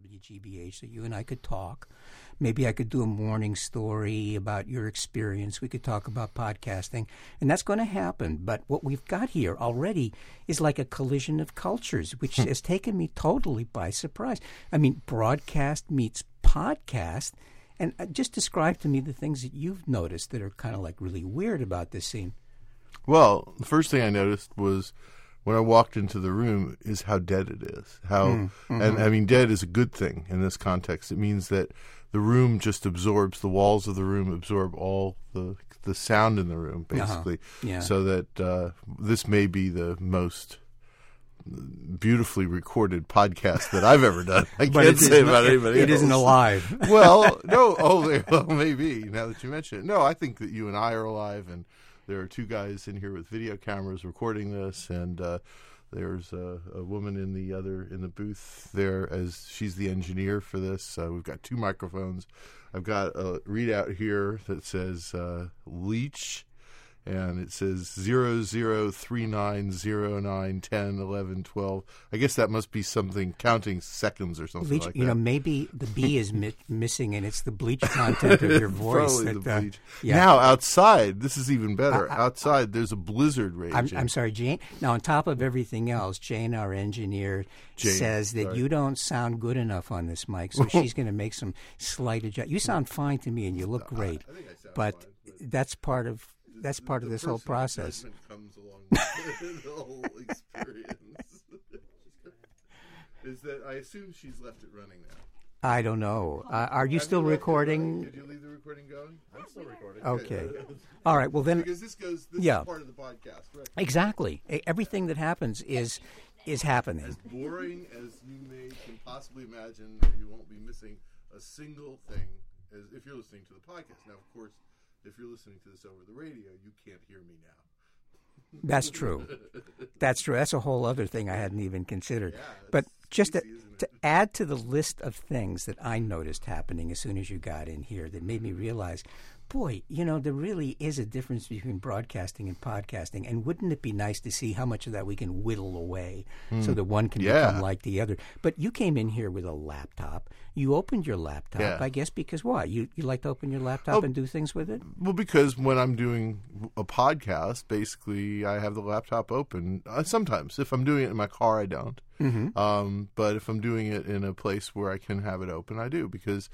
WGBH so you and I could talk. Maybe I could do a morning story about your experience. We could talk about podcasting, and that's going to happen. But what we've got here already is like a collision of cultures, which has taken me totally by surprise. I mean, broadcast meets podcast. And just describe to me the things that you've noticed that are kind of like really weird about this scene. Well, the first thing I noticed was when I walked into the room is how dead it is. And I mean, dead is a good thing in this context. It means that the room just absorbs, the walls of the room absorb all the sound in the room, basically. Yeah. So that this may be the most beautifully recorded podcast that I've ever done. I can't say about anybody else. It isn't alive. Well, no. Well, maybe, now that you mention it. No, I think that you and I are alive, and there are two guys in here with video cameras recording this, and there's a woman in the booth there as she's the engineer for this. We've got two microphones. I've got a readout here that says Leech, and it says 003909101112. I guess that must be something counting seconds or something bleach, like that. Maybe the B is missing, and it's the bleach content of your voice. Probably the bleach. Yeah. Now, outside, this is even better. Outside, there's a blizzard raging. I'm sorry, Jane. Now, on top of everything else, Jane, our engineer, says that you don't sound good enough on this mic, so she's going to make some slight adjustments. You sound fine to me, and you look great. I think I sound but fine, that's part of this whole process. Comes along with the whole experience. Is that I assume she's left it running now. I don't know. Are you still recording? Did you leave the recording going? I'm still recording. Okay. All right. Well, then. Because this is part of the podcast, right? Exactly. Everything that happens is happening. As boring as you can possibly imagine, you won't be missing a single thing as if you're listening to the podcast. Now, of course, if you're listening to this over the radio, you can't hear me now. That's true. That's a whole other thing I hadn't even considered. Yeah, but just easy, to add to the list of things that I noticed happening as soon as you got in here that made me realize, boy, there really is a difference between broadcasting and podcasting. And wouldn't it be nice to see how much of that we can whittle away so that one can become like the other? But you came in here with a laptop. You opened your laptop, I guess, because why? You like to open your laptop and do things with it? Well, because when I'm doing a podcast, basically I have the laptop open. Sometimes. If I'm doing it in my car, I don't. Mm-hmm. But if I'm doing it in a place where I can have it open, I do. Because,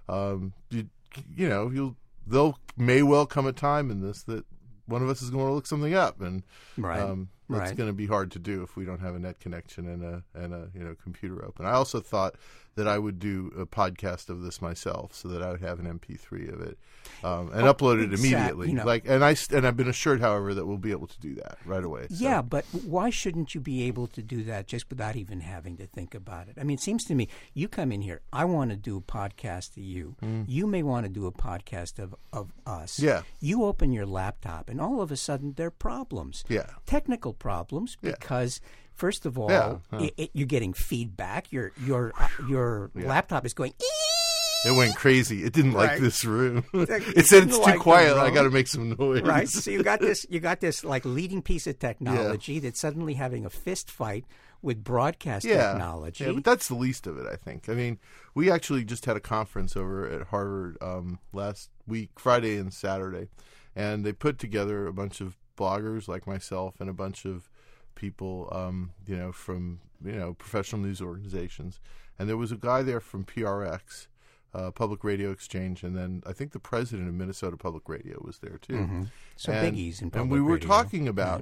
there may well come a time in this that one of us is going to look something up, and that's going to be hard to do if we don't have a net connection and a computer open. I also thought that I would do a podcast of this myself, so that I would have an MP3 of it and upload it immediately. And I've been assured, however, that we'll be able to do that right away. So. Yeah, but why shouldn't you be able to do that just without even having to think about it? I mean, it seems to me you come in here. I want to do a podcast of you. You may want to do a podcast of us. Yeah. You open your laptop, and all of a sudden there are problems. Yeah. Technical problems because. First of all, you're getting feedback. Your laptop is going. It went crazy. It didn't like this room. It said it's too quiet. I got to make some noise. Right. So you got this like leading piece of technology that's suddenly having a fist fight with broadcast technology. Yeah, but that's the least of it, I think. I mean, we actually just had a conference over at Harvard last week, Friday and Saturday, and they put together a bunch of bloggers like myself and a bunch of people, from professional news organizations, and there was a guy there from PRX, Public Radio Exchange, and then I think the president of Minnesota Public Radio was there too. Mm-hmm. So biggies in public radio. And we were talking about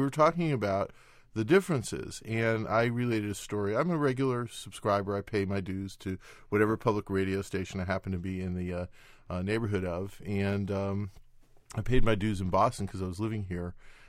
the differences, and I related a story. I'm a regular subscriber. I pay my dues to whatever public radio station I happen to be in the neighborhood of, and I paid my dues in Boston because I was living here.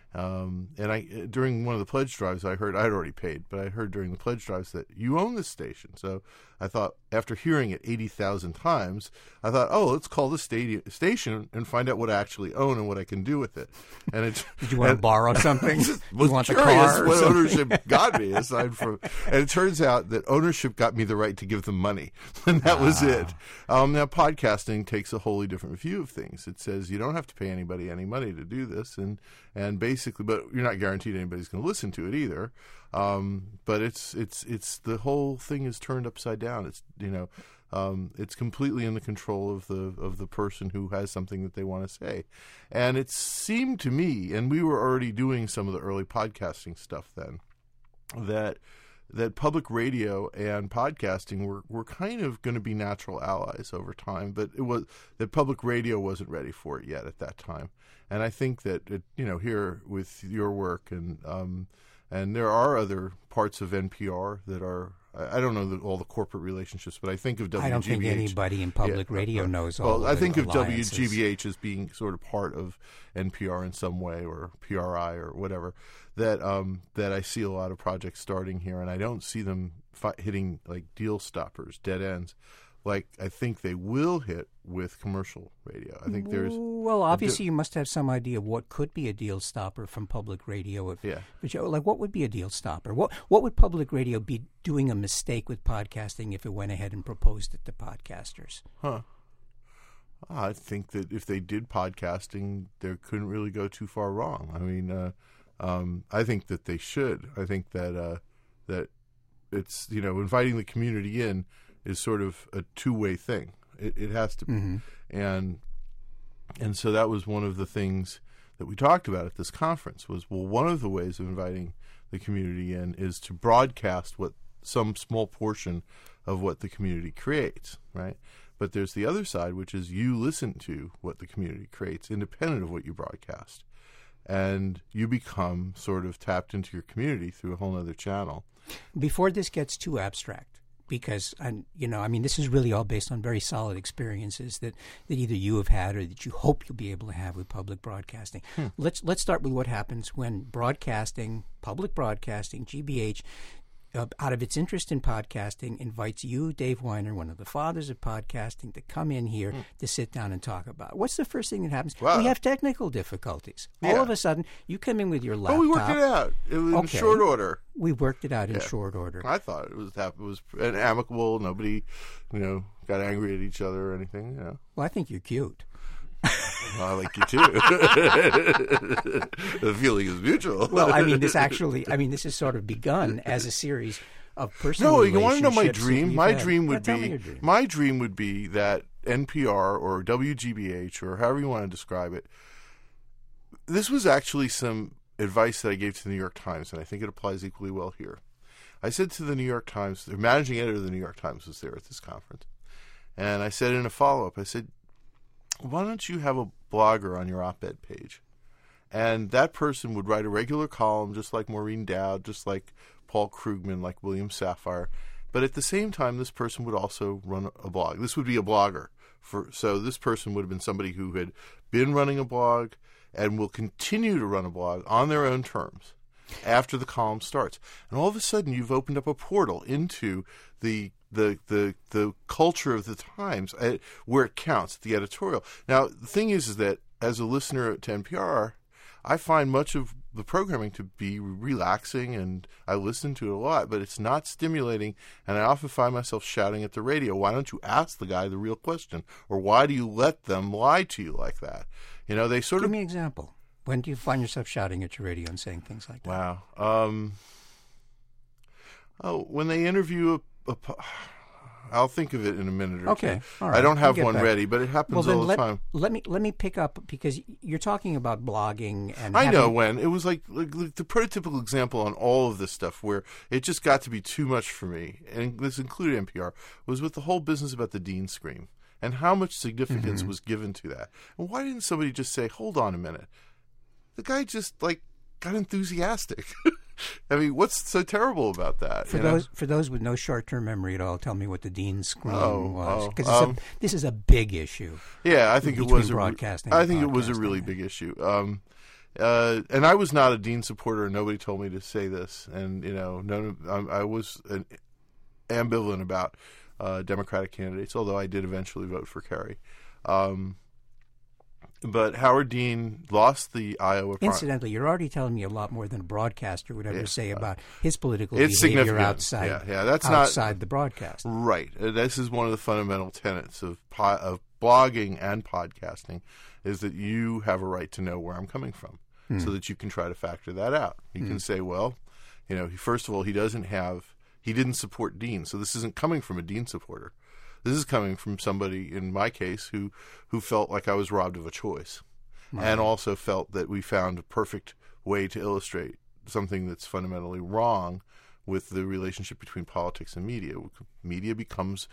And during one of the pledge drives, I heard, I had already paid, but I heard during the pledge drives that you own this station. So I thought, after hearing it 80,000 times, I thought, let's call this station and find out what I actually own and what I can do with it. And did you want to borrow something? You want the car? What ownership got me, aside from, and it turns out that ownership got me the right to give them money, and that was it. Now, podcasting takes a wholly different view of things. It says you don't have to pay anybody any money to do this, and basically basically, but you're not guaranteed anybody's going to listen to it either. But it's the whole thing is turned upside down. It's it's completely in the control of the person who has something that they want to say. And it seemed to me, and we were already doing some of the early podcasting stuff then, that public radio and podcasting were kind of going to be natural allies over time, but it was that public radio wasn't ready for it yet at that time. And I think that here with your work and there are other parts of NPR that are, I don't know all the corporate relationships, but I think of WGBH. I don't think anybody in public radio knows all. Well, I think of alliances. WGBH as being sort of part of NPR in some way, or PRI or whatever. That I see a lot of projects starting here, and I don't see them hitting like deal stoppers, dead ends, like I think they will hit with commercial radio. I think there's obviously you must have some idea of what could be a deal stopper from public radio. Like what would be a deal stopper? What would public radio be doing a mistake with podcasting if it went ahead and proposed it to podcasters? I think that if they did podcasting, they couldn't really go too far wrong. I mean. I think that they should. I think that it's inviting the community in is sort of a two-way thing. It has to be, and so that was one of the things that we talked about at this conference. Was one of the ways of inviting the community in is to broadcast some small portion of what the community creates, right? But there's the other side, which is you listen to what the community creates, independent of what you broadcast. And you become sort of tapped into your community through a whole other channel. Before this gets too abstract, because, this is really all based on very solid experiences that either you have had or that you hope you'll be able to have with public broadcasting. Let's start with what happens when public broadcasting, GBH, out of its interest in podcasting, invites you, Dave Weiner, one of the fathers of podcasting, to come in here to sit down and talk about it. What's the first thing that happens? Wow. We have technical difficulties. Yeah. All of a sudden, you come in with your laptop. Oh, we worked it out. It was in short order. We worked it out in short order. I thought it was amicable. Nobody, got angry at each other or anything. Well, I think you're cute. Well, I like you too. The feeling is mutual. Well, this has sort of begun as a series of personal relationships. No, you want to know my dream? My Had. dream would be that NPR or WGBH or however you want to describe it. This was actually some advice that I gave to the New York Times, and I think it applies equally well here. I said to the New York Times, the managing editor of the New York Times was there at this conference, and I said in a follow-up, I said, why don't you have a blogger on your op-ed page? And that person would write a regular column, just like Maureen Dowd, just like Paul Krugman, like William Safire. But at the same time, this person would also run a blog. This would be a blogger. So this person would have been somebody who had been running a blog and will continue to run a blog on their own terms after the column starts. And all of a sudden, you've opened up a portal into the culture of the Times where it counts, the editorial. Now, the thing is that as a listener to NPR, I find much of the programming to be relaxing, and I listen to it a lot, but it's not stimulating, and I often find myself shouting at the radio, why don't you ask the guy the real question? Or why do you let them lie to you like that? They sort of... Give me an example. When do you find yourself shouting at your radio and saying things like that? Wow. When they interview I'll think of it in a minute or two. All right. I don't have one ready, but it happens all the time. Let me pick up, because you're talking about blogging and I know when. It was like the prototypical example on all of this stuff where it just got to be too much for me, and this included NPR, was with the whole business about the Dean Scream and how much significance was given to that. And why didn't somebody just say, hold on a minute? The guy just got enthusiastic. I mean, what's so terrible about that? For those with no short-term memory at all, tell me what the Dean Scream was, because this is a big issue. Yeah, I think it was broadcasting. I think it was a really big issue. And I was not a Dean supporter. Nobody told me to say this, and I was ambivalent about Democratic candidates, although I did eventually vote for Kerry. But Howard Dean lost the Iowa primary. Incidentally, you're already telling me a lot more than a broadcaster would ever say about his political it's behavior outside the broadcast. Right. This is one of the fundamental tenets of blogging and podcasting, is that you have a right to know where I'm coming from. so that you can try to factor that out. You can say, well, first of all, he didn't support Dean, so this isn't coming from a Dean supporter. This is coming from somebody, in my case, who felt like I was robbed of a choice, and also felt that we found a perfect way to illustrate something that's fundamentally wrong with the relationship between politics and media. Media becomes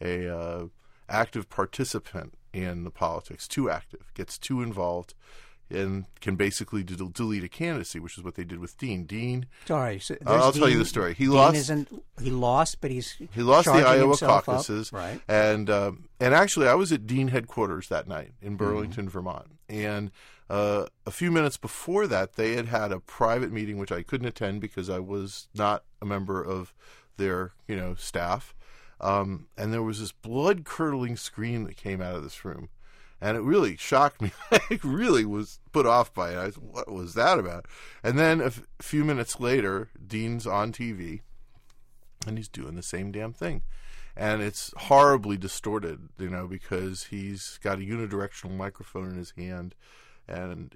a active participant in the politics, too active, gets too involved, and can basically delete a candidacy, which is what they did with Dean. Sorry, so I'll tell you the story. He lost, but he lost the Iowa caucuses, right? And actually, I was at Dean headquarters that night in Burlington, Vermont, and a few minutes before that, they had a private meeting which I couldn't attend because I was not a member of their staff, and there was this blood-curdling scream that came out of this room. And it really shocked me. I really was put off by it. I said, what was that about? And then a few minutes later, Dean's on TV, and he's doing the same damn thing. And it's horribly distorted, because he's got a unidirectional microphone in his hand, and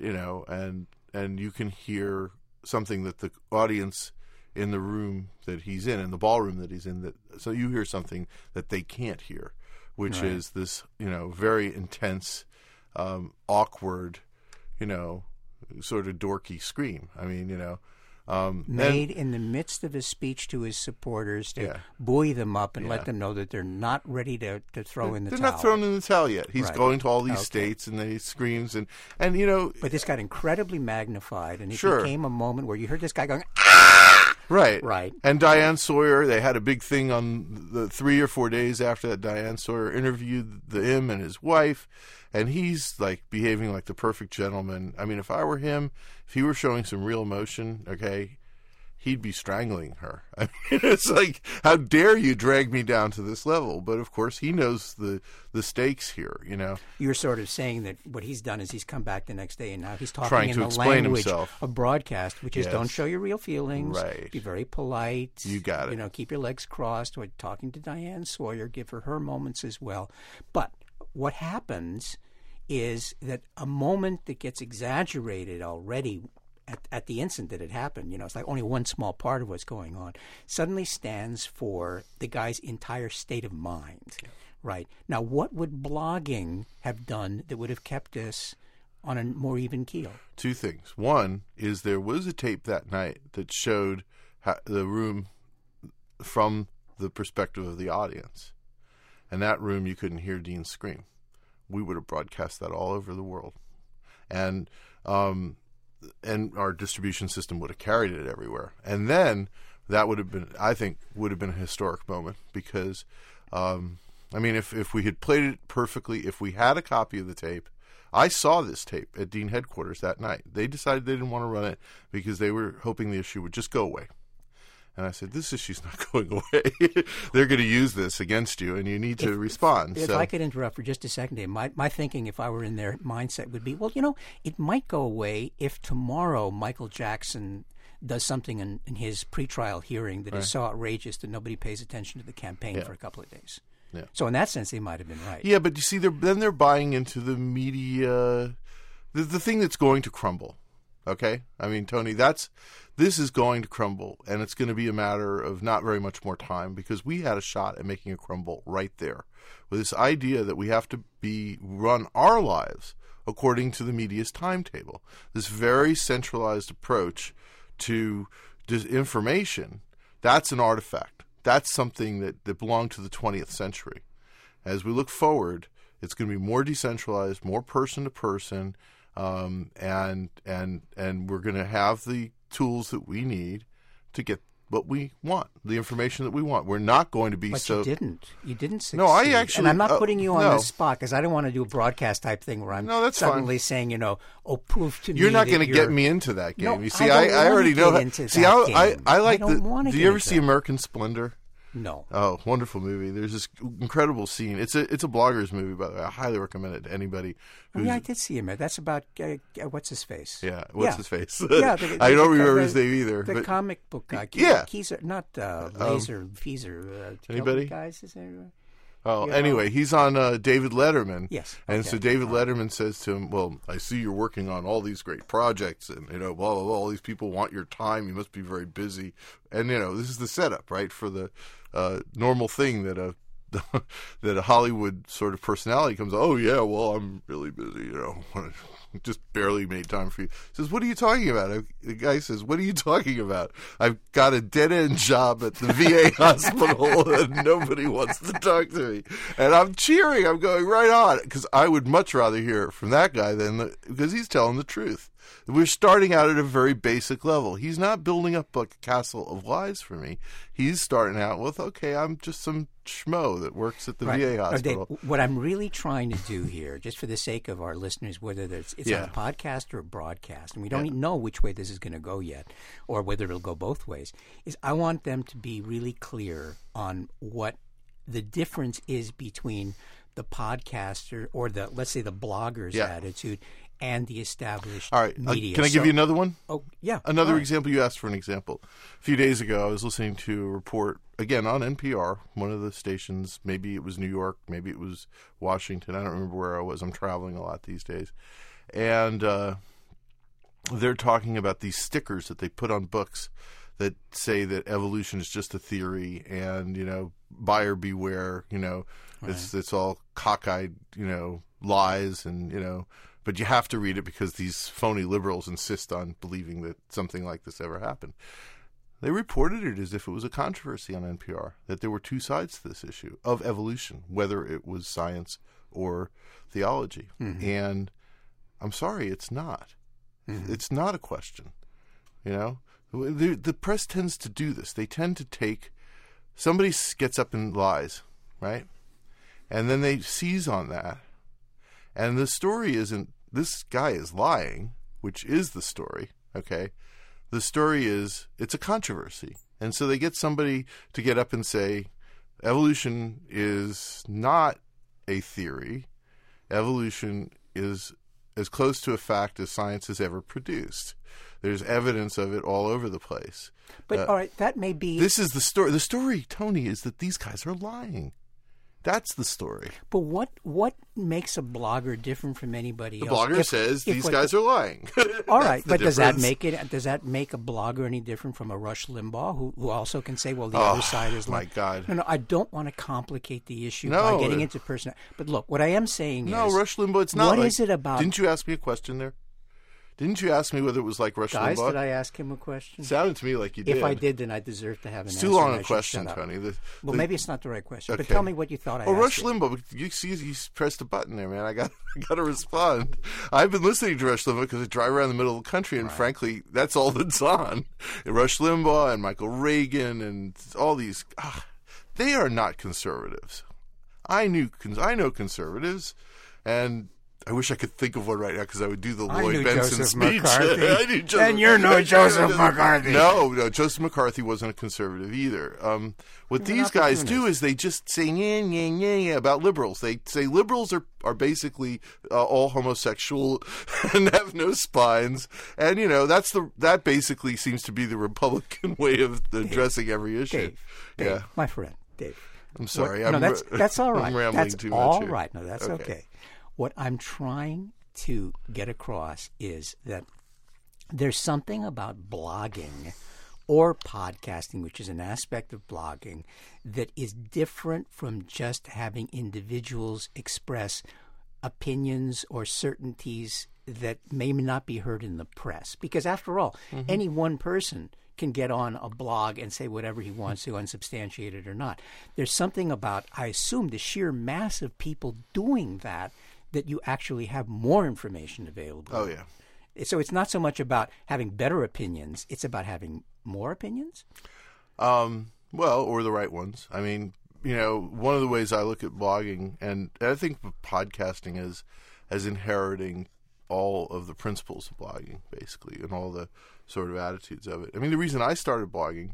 you can hear something that the audience in the room that he's in the ballroom that he's in, so you hear something that they can't hear, which is this, very intense, awkward, sort of dorky scream. I mean, made in the midst of his speech to his supporters to buoy them up and let them know that they're not ready to throw in the towel. They're not thrown in the towel yet. He's going to all these states, and then he screams, and But this got incredibly magnified, and it became a moment where you heard this guy going, Right. And Diane Sawyer, they had a big thing on the 3 or 4 days after that. Diane Sawyer interviewed him and his wife, and he's like behaving like the perfect gentleman. I mean, if I were him, if he were showing some real emotion, he'd be strangling her. I mean, it's like, how dare you drag me down to this level? But of course, he knows the stakes here. You're sort of saying that what he's done is he's come back the next day and now he's talking trying in to the explain language himself. of broadcast, which is don't show your real feelings, be very polite. You got it. Keep your legs crossed. We're talking to Diane Sawyer, give her moments as well. But what happens is that a moment that gets exaggerated already at the instant that it happened, it's like only one small part of what's going on, suddenly stands for the guy's entire state of mind. Right. Now, what would blogging have done that would have kept this on a more even keel? Two things. One is there was a tape that night that showed the room from the perspective of the audience. And that room, you couldn't hear Dean scream. We would have broadcast that all over the world. And our distribution system would have carried it everywhere. And then that would have been, I think, a historic moment because, if we had played it perfectly, if we had a copy of the tape, I saw this tape at Dean headquarters that night. They decided they didn't want to run it because they were hoping the issue would just go away. And I said, this issue's not going away. They're going to use this against you, and you need to respond. If I could interrupt for just a second, Dave, my thinking, if I were in their mindset, would be, well, it might go away if tomorrow Michael Jackson does something in his pretrial hearing that is so outrageous that nobody pays attention to the campaign for a couple of days. Yeah. So in that sense, they might have been right. Yeah, but you see, they're buying into the media, the thing that's going to crumble. Okay? I mean, Tony, this is going to crumble, and it's going to be a matter of not very much more time because we had a shot at making it crumble right there with this idea that we have to run our lives according to the media's timetable. This very centralized approach to information, that's an artifact. That's something that belonged to the 20th century. As we look forward, it's going to be more decentralized, more person to person, and we're going to have the tools that we need to get what we want, the information that we want. We're not going to be but so... you didn't succeed. No, I actually... And I'm not putting you on the spot because I don't want to do a broadcast type thing where I'm suddenly saying, prove to me you're not going to get me into that game. No, you see, I already know... I like the... Do you ever see American Splendor? No. Oh, wonderful movie. There's this incredible scene. It's a blogger's movie, by the way. I highly recommend it to anybody. I did see him. That's about what's his face? Yeah, his face? Yeah, I don't remember his name either. The comic book guy. Yeah. Keyser, not Laser Feezer. Anybody? Guys, is there? Oh, anyway, he's on David Letterman. Yes. And okay. so David Letterman says to him, well, I see you're working on all these great projects and, blah, blah, blah. All these people want your time. You must be very busy. And, this is the setup, right, for the normal thing that a Hollywood sort of personality comes, oh, yeah, well, I'm really busy, just barely made time for you. Says, what are you talking about? The guy says, what are you talking about? I've got a dead-end job at the VA hospital and nobody wants to talk to me. And I'm cheering. I'm going right on because I would much rather hear from that guy because he's telling the truth. We're starting out at a very basic level. He's not building up like a castle of lies for me. He's starting out with, okay, I'm just some schmo that works at the VA hospital. Dave, what I'm really trying to do here, just for the sake of our listeners, whether it's on a podcast or a broadcast, and we don't even know which way this is going to go yet, or whether it'll go both ways, is I want them to be really clear on what the difference is between the podcaster or let's say the blogger's attitude and the established media. Can I give you another one? Oh, yeah. Another example. You asked for an example. A few days ago, I was listening to a report, again, on NPR, one of the stations. Maybe it was New York. Maybe it was Washington. I don't remember where I was. I'm traveling a lot these days. And they're talking about these stickers that they put on books that say that evolution is just a theory and, buyer beware, it's all cockeyed, lies and, but you have to read it because these phony liberals insist on believing that something like this ever happened. They reported it as if it was a controversy on NPR, that there were two sides to this issue of evolution, whether it was science or theology. Mm-hmm. And I'm sorry, it's not. Mm-hmm. It's not a question. The press tends to do this. They tend to take somebody gets up and lies, right? And then they seize on that. And the story isn't this guy is lying, which is the story, okay? The story is it's a controversy. And so they get somebody to get up and say evolution is not a theory. Evolution is as close to a fact as science has ever produced. There's evidence of it all over the place. But all right, that may be... This is the story. The story, Tony, is that these guys are lying. That's the story. But what makes a blogger different from anybody else? The blogger says these guys are lying. All right, but does that make a blogger any different from a Rush Limbaugh who also can say, well, the other side is lying? My God. No, I don't want to complicate the issue by getting into personal. But look, what I am saying is... No, Rush Limbaugh, it's not What is it about... Didn't you ask me a question there? Didn't you ask me whether it was like Rush Limbaugh? Limbaugh? Did I ask him a question? Sounded to me like you did. If I did, then I deserve to have an answer. It's too long a question, Tony. Maybe it's not the right question. Okay. But tell me what you thought I asked. Rush Limbaugh, you see, you pressed a button there, man. I got to respond. I've been listening to Rush Limbaugh because I drive around the middle of the country, and frankly, that's all that's on. And Rush Limbaugh and Michael Reagan and all these, they are not conservatives. I know conservatives, and I wish I could think of one right now because I would do the Lloyd Benson speech. And you're no Joseph McCarthy. No, Joseph McCarthy wasn't a conservative either. What these guys do is they just say yeah about liberals. They say liberals are basically all homosexual and have no spines, and that basically seems to be the Republican way of addressing every issue. Dave, my friend, Dave. I'm sorry. That's all right. I'm rambling too much. All right. No, that's okay. What I'm trying to get across is that there's something about blogging or podcasting, which is an aspect of blogging, that is different from just having individuals express opinions or certainties that may not be heard in the press. Because after all, any one person can get on a blog and say whatever he wants to, unsubstantiated or not. There's something about, I assume, the sheer mass of people doing that you actually have more information available. Oh, yeah. So it's not so much about having better opinions, it's about having more opinions? Well, or the right ones. I mean, one of the ways I look at blogging, and I think podcasting is as inheriting all of the principles of blogging, basically, and all the sort of attitudes of it. I mean, the reason I started blogging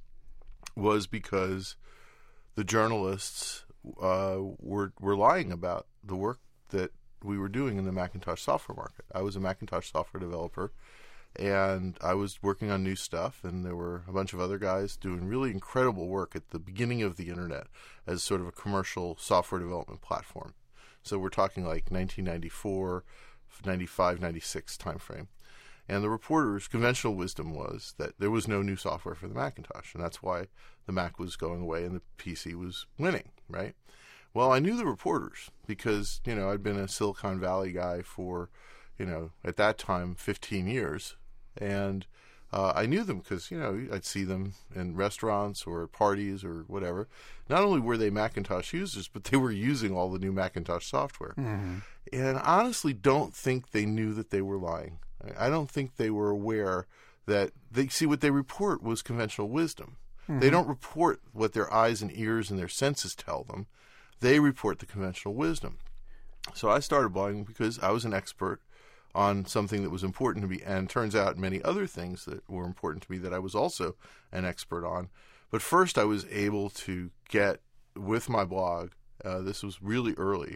was because the journalists were lying about the work that we were doing in the Macintosh software market. I was a Macintosh software developer, And I was working on new stuff, and there were a bunch of other guys doing really incredible work at the beginning of the internet as sort of a commercial software development platform. So we're talking like 1994, 95, 96 timeframe. And the reporter's conventional wisdom was that there was no new software for the Macintosh, and that's why the Mac was going away and the PC was winning, right? Well, I knew the reporters because, I'd been a Silicon Valley guy for, at that time, 15 years. And I knew them because, I'd see them in restaurants or at parties or whatever. Not only were they Macintosh users, but they were using all the new Macintosh software. Mm-hmm. And I honestly don't think they knew that they were lying. I don't think they were aware that what they report was conventional wisdom. Mm-hmm. They don't report what their eyes and ears and their senses tell them. They report the conventional wisdom. So I started blogging because I was an expert on something that was important to me, and turns out many other things that were important to me that I was also an expert on. But first I was able to get, with my blog, this was really early,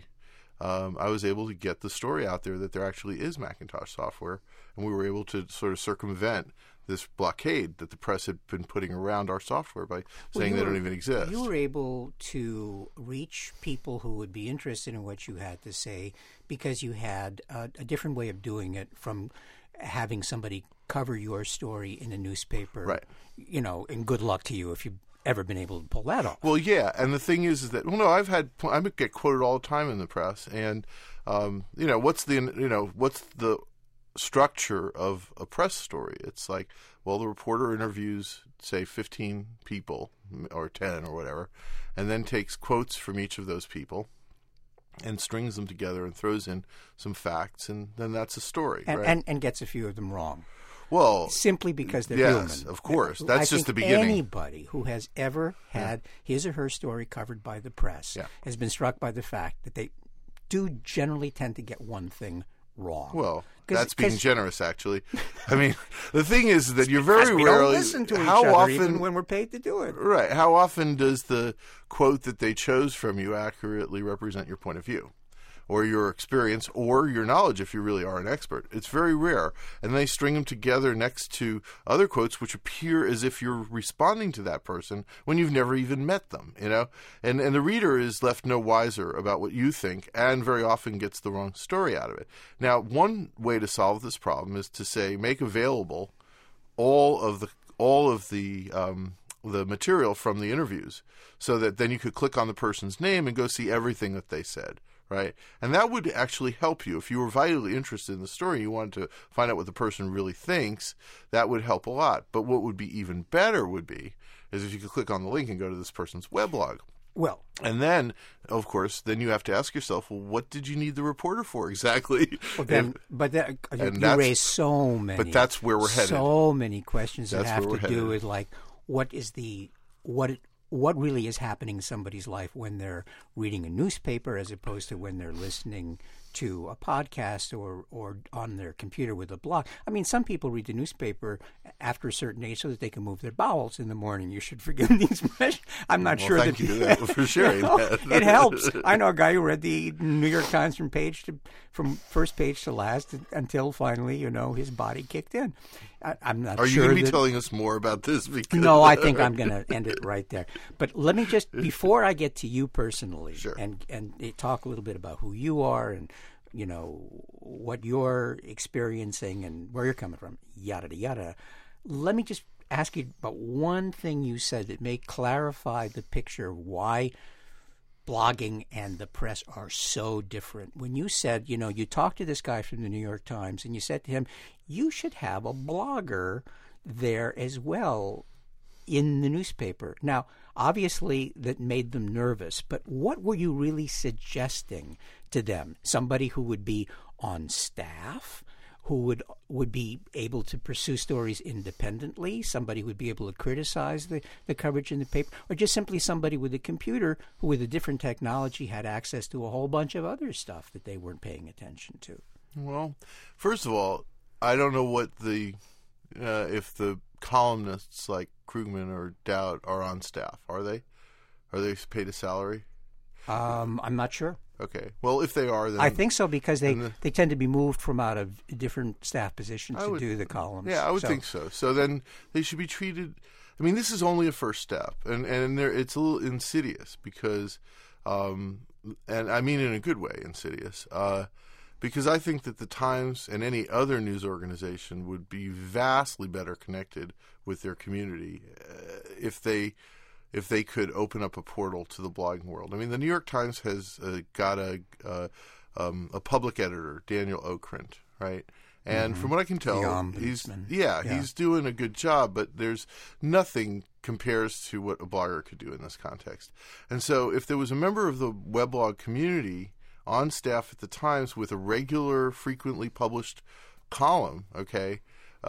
I was able to get the story out there that there actually is Macintosh software, and we were able to sort of circumvent this blockade that the press had been putting around our software by saying they don't even exist. You were able to reach people who would be interested in what you had to say because you had a different way of doing it from having somebody cover your story in a newspaper. Right. And good luck to you if you've ever been able to pull that off. Well, yeah, and the thing is that I get quoted all the time in the press, and what's the structure of a press story? It's like, well, the reporter interviews, say, 15 people or 10 or whatever, and then takes quotes from each of those people and strings them together and throws in some facts, and then that's a story, right? And gets a few of them wrong. Well, simply because they're yes, human. Of course. That's I just the think beginning. Anybody who has ever had his or her story covered by the press has been struck by the fact that they do generally tend to get one thing wrong. Well, that's being generous, actually. I mean, the thing is that you're very we rarely. Don't listen to each other even when we're paid to do it. Right. How often does the quote that they chose from you accurately represent your point of view, or your experience, or your knowledge if you really are an expert? It's very rare. And they string them together next to other quotes which appear as if you're responding to that person when you've never even met them, And the reader is left no wiser about what you think and very often gets the wrong story out of it. Now, one way to solve this problem is to say make available all of the material from the interviews so that then you could click on the person's name and go see everything that they said. Right, and that would actually help you if you were vitally interested in the story and you wanted to find out what the person really thinks. That would help a lot. But what would be even better is if you could click on the link and go to this person's weblog. Well, and then, of course, you have to ask yourself, well, what did you need the reporter for exactly? Well, you raise so many. But that's where we're headed. So many questions that have to do with what really is happening in somebody's life when they're reading a newspaper as opposed to when they're listening to a podcast or on their computer with a blog. I mean, some people read the newspaper after a certain age so that they can move their bowels in the morning. You should forgive the expression. I'm not sure thank you for sharing that. It helps. I know a guy who read the New York Times from first page to last until finally, his body kicked in. I'm not sure. Are you going to be telling us more about this? No, I think I'm going to end it right there. But let me just, before I get to you personally, sure. and talk a little bit about who you are and what you're experiencing and where you're coming from, yada yada. Let me just ask you about one thing you said that may clarify the picture of why blogging and the press are so different. When you said, you talked to this guy from the New York Times and you said to him, you should have a blogger there as well in the newspaper. Now, obviously that made them nervous, but what were you really suggesting to them? Somebody who would be on staff, who would be able to pursue stories independently, somebody who would be able to criticize the coverage in the paper, or just simply somebody with a computer who with a different technology had access to a whole bunch of other stuff that they weren't paying attention to? Well, first of all, I don't know what if the columnists like Krugman or Dowd are on staff. Are they? Are they paid a salary? I'm not sure. Okay. Well, if they are, then I think so, because they tend to be moved from out of different staff positions to do the columns. Yeah, I would think so. So then they should be treated. I mean, this is only a first step, and it's a little insidious because, and I mean in a good way, insidious. Because I think that the Times and any other news organization would be vastly better connected with their community if they could open up a portal to the blogging world. I mean, the New York Times has got a public editor, Daniel Okrent, right? And from what I can tell, he's doing a good job, but there's nothing compares to what a blogger could do in this context. And so if there was a member of the weblog community on staff at the Times with a regular, frequently published column, okay,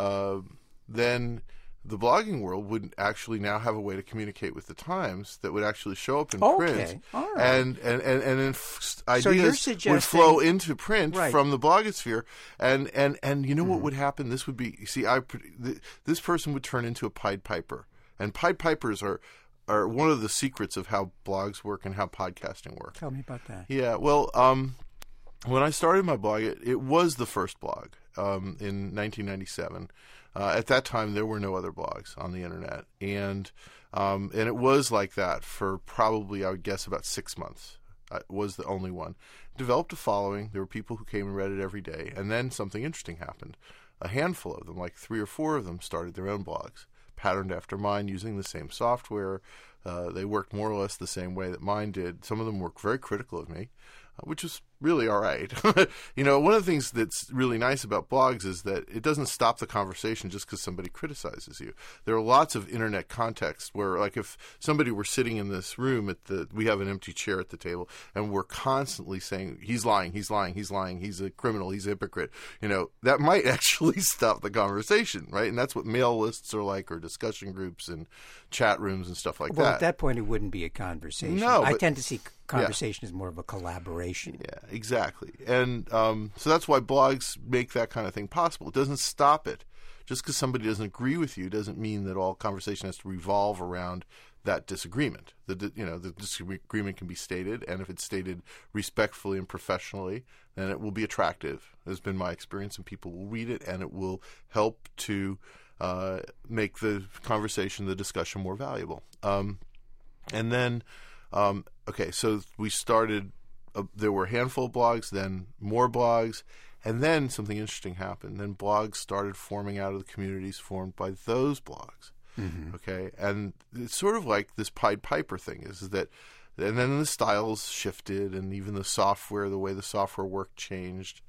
then the blogging world would actually now have a way to communicate with the Times that would actually show up in print, all right. and then ideas would flow into print from the blogosphere, and you know what would happen? This would be this person would turn into a Pied Piper, and Pied Pipers are one of the secrets of how blogs work and how podcasting works. Tell me about that. Yeah, well, when I started my blog, it was the first blog in 1997. At that time, there were no other blogs on the internet, and it was like that for probably, I would guess, about 6 months. It was the only one. Developed a following. There were people who came and read it every day, and then something interesting happened. A handful of them, like 3 or 4 of them, started their own blogs, patterned after mine, using the same software. They worked more or less the same way that mine did. Some of them were very critical of me, which is really all right. You know, one of the things that's really nice about blogs is that it doesn't stop the conversation just because somebody criticizes you. There are lots of internet contexts where, like, if somebody were sitting in this room we have an empty chair at the table, and we're constantly saying, he's lying, he's lying, he's lying, he's a criminal, he's a hypocrite, you know, that might actually stop the conversation, right? And that's what mail lists are like, or discussion groups and chat rooms and stuff like that. Well, at that point, it wouldn't be a conversation. No, I tend to see conversation as more of a collaboration. Yeah, exactly. And so that's why blogs make that kind of thing possible. It doesn't stop it. Just because somebody doesn't agree with you doesn't mean that all conversation has to revolve around that disagreement. The disagreement can be stated, and if it's stated respectfully and professionally, then it will be attractive. Has been my experience, and people will read it, and it will help to make the conversation, the discussion, more valuable. And then, okay, so we started. There were a handful of blogs, then more blogs, and then something interesting happened. Then blogs started forming out of the communities formed by those blogs. Mm-hmm. Okay, and it's sort of like this Pied Piper thing is that, and then the styles shifted, and even the software, the way the software worked, changed,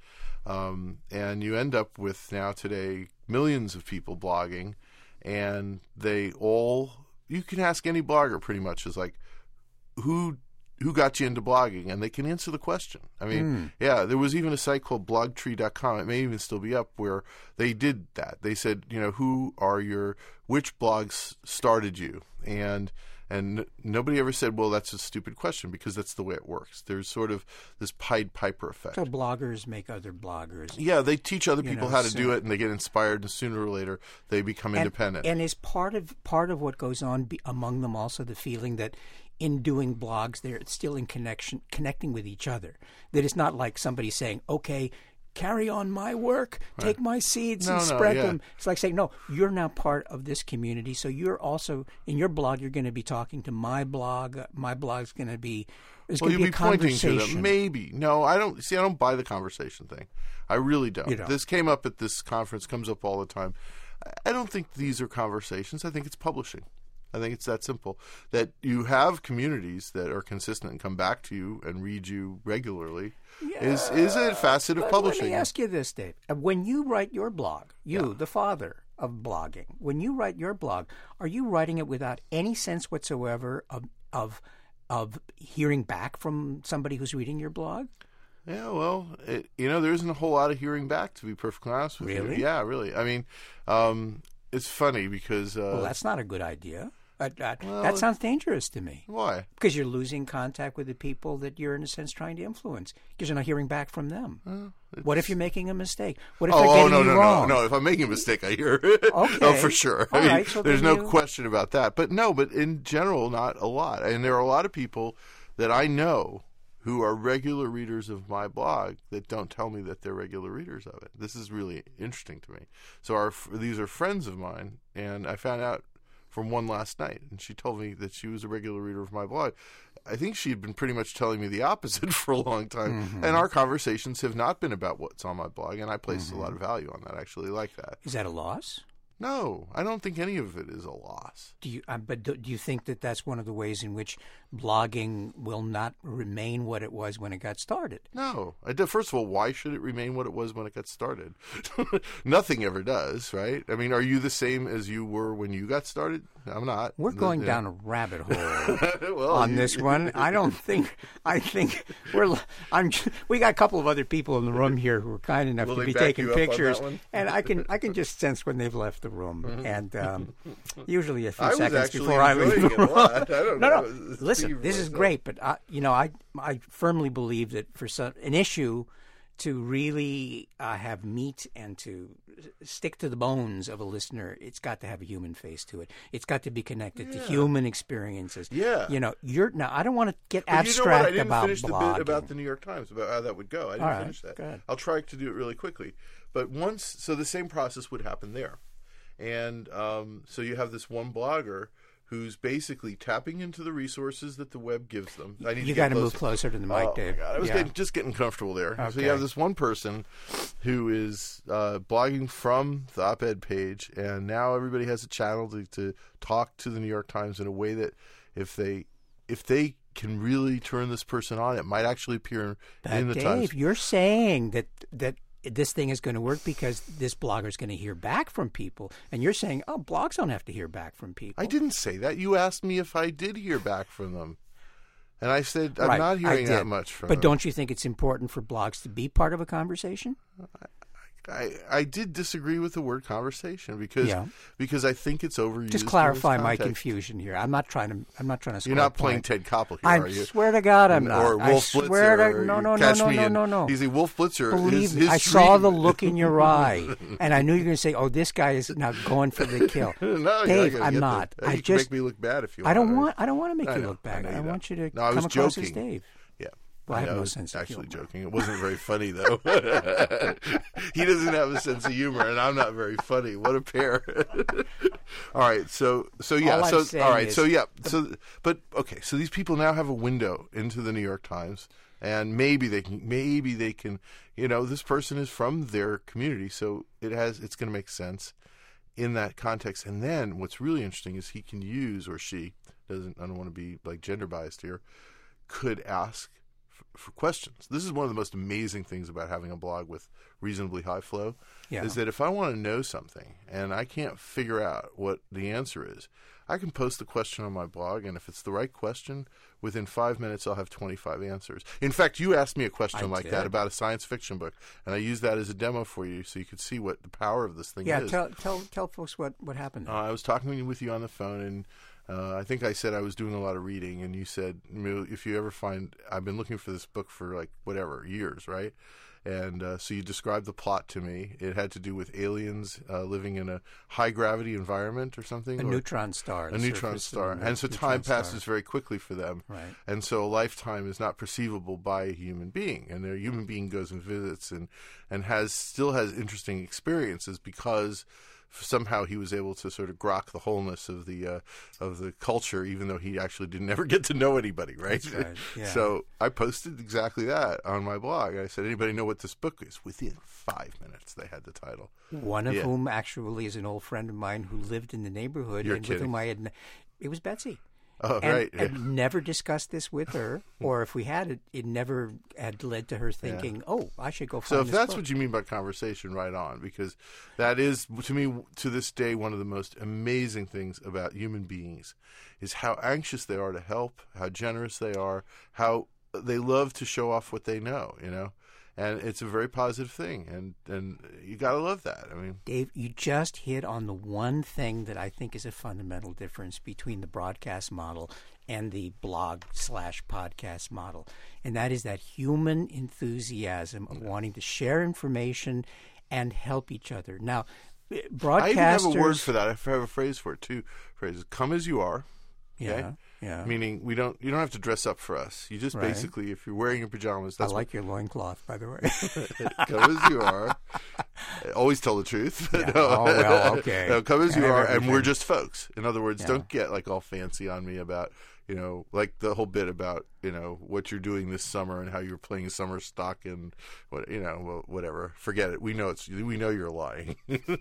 and you end up with now today millions of people blogging, and they all, you can ask any blogger pretty much, is like, who got you into blogging? And they can answer the question. I mean, yeah, there was even a site called blogtree.com. It may even still be up, where they did that. They said, you know, which blogs started you? And nobody ever said, well, that's a stupid question, because that's the way it works. There's sort of this Pied Piper effect. So bloggers make other bloggers. Yeah, they teach other people how to do it, and they get inspired, and sooner or later they become independent. And is part of what goes on among them also the feeling that in doing blogs, they're still in connecting with each other. That it's not like somebody saying, okay, carry on my work, take my seeds and spread them. It's like saying, no, you're now part of this community, so you're also, in your blog, you're going to be talking to my blog. My blog's going to be, there's going to be a conversation. Pointing to them. Maybe. No, I don't buy the conversation thing. I really don't. This came up at this conference, comes up all the time. I don't think these are conversations. I think it's publishing. I think it's that simple, that you have communities that are consistent and come back to you and read you regularly is a facet of publishing. Let me ask you this, Dave. When you write your blog, the father of blogging, when you write your blog, are you writing it without any sense whatsoever of hearing back from somebody who's reading your blog? Yeah, well, there isn't a whole lot of hearing back, to be perfectly honest with you. Really? Yeah, really. I mean, it's funny because... well, that's not a good idea. That sounds dangerous to me. Why? Because you're losing contact with the people that you're, in a sense, trying to influence. Because you're not hearing back from them. What if you're making a mistake? What if they're getting you wrong? No. If I'm making a mistake, I hear it. Okay. Oh, for sure. All right, so there's no question about that. But in general, not a lot. And there are a lot of people that I know who are regular readers of my blog that don't tell me that they're regular readers of it. This is really interesting to me. So these are friends of mine, and I found out from one last night, and she told me that she was a regular reader of my blog. I think she had been pretty much telling me the opposite for a long time, Mm-hmm. and our conversations have not been about what's on my blog, and I place a lot of value on that. I actually like that. Is that a loss? No, I don't think any of it is a loss. Do you think that that's one of the ways in which blogging will not remain what it was when it got started? No. First of all, why should it remain what it was when it got started? Nothing ever does, right? I mean, are you the same as you were when you got started? I'm not. We're going down a rabbit hole Well, on this one. I think we got a couple of other people in the room here who are kind enough Will to they be back taking you up on pictures, that one? and I can just sense when they've left the room, and usually a few I was seconds actually before I leave enjoying the it a room. lot. I don't No. know. Listen, this is great, but I firmly believe that for an issue to really have meat and to stick to the bones of a listener, it's got to have a human face to it. It's got to be connected to human experiences. Yeah. Now I don't want to get But abstract you know what? I didn't finish blogging. the bit about the New York Times, about how that would go. I didn't finish that. Go ahead. I'll try to do it really quickly. But so the same process would happen there. And so you have this one blogger who's basically tapping into the resources that the web gives them. You got to move closer to the mic, Dave. My God. I was just getting comfortable there. Okay. So you have this one person who is blogging from the op-ed page, and now everybody has a channel to talk to the New York Times in a way that if they can really turn this person on, it might actually appear in the Dave, Times. you're saying that this thing is going to work because this blogger is going to hear back from people, and you're saying, oh, blogs don't have to hear back from people. I didn't say that. You asked me if I did hear back from them. And I said, I'm not hearing that much from them. But don't you think it's important for blogs to be part of a conversation? I did disagree with the word conversation because I think it's overused. Just clarify in this my context. confusion here. I'm not trying to. You're not playing Ted Koppel here, I are you? swear to God, I'm not. Or Wolf I swear Blitzer. No. He's a Wolf Blitzer. Believe me, his I saw dream- the look in your eye, and I knew you were going to say, "Oh, this guy is now going for the kill." No, Dave, I'm not. You can make me look bad if you want. I don't want to make you look bad. I want you to I was come across joking. as Dave. Yeah. Well, I have no was sense of actually humor. joking. It wasn't very funny, though. He doesn't have a sense of humor, and I'm not very funny. What a pair. All right, so these people now have a window into the New York Times, and maybe they can, this person is from their community, so it's going to make sense in that context. And then what's really interesting is he can use, or she I don't want to be like gender biased here, could ask for questions. This is one of the most amazing things about having a blog with reasonably high flow, is that if I want to know something and I can't figure out what the answer is, I can post the question on my blog, and if it's the right question, within 5 minutes I'll have 25 answers. In fact, you asked me a question that about a science fiction book, and I used that as a demo for you so you could see what the power of this thing is. Yeah, tell folks what happened there. I was talking with you on the phone, and I think I said I was doing a lot of reading, and you said, if you ever find, I've been looking for this book for years, right? And so you described the plot to me. It had to do with aliens living in a high-gravity environment or something. Neutron star. A neutron star. And so time passes very quickly for them. Right. And so a lifetime is not perceivable by a human being. And a human being goes and visits and still has interesting experiences because somehow he was able to sort of grok the wholeness of the culture, even though he actually didn't ever get to know anybody, right? That's right. Yeah. So I posted exactly that on my blog. I said, anybody know what this book is? Within 5 minutes, they had the title. One of whom actually is an old friend of mine who lived in the neighborhood. You're and kidding. with whom it was Betsy. Oh, and, right. And never discussed this with her, or if we had it never had led to her thinking, "Oh, I should go find." So if this that's book. what you mean by conversation, right on, because that is, to me, to this day, one of the most amazing things about human beings is how anxious they are to help, how generous they are, how they love to show off what they know, And it's a very positive thing, and you got to love that. I mean, Dave, you just hit on the one thing that I think is a fundamental difference between the broadcast model and the blog/podcast model, and that is that human enthusiasm of wanting to share information and help each other. Now, broadcasters... I even have a word for that. I have a phrase for it, two phrases. Come as you are, okay? Yeah. Yeah. Meaning you don't have to dress up for us. You just basically, if you're wearing your pajamas, that's I like your loincloth, by the way. Come as you are. Always tell the truth. Yeah. Oh, well, okay. No, come as you are, everything. and we're just folks. In other words, don't get like all fancy on me about, like the whole bit about, what you're doing this summer and how you're playing summer stock and whatever. Forget it. We know you're lying.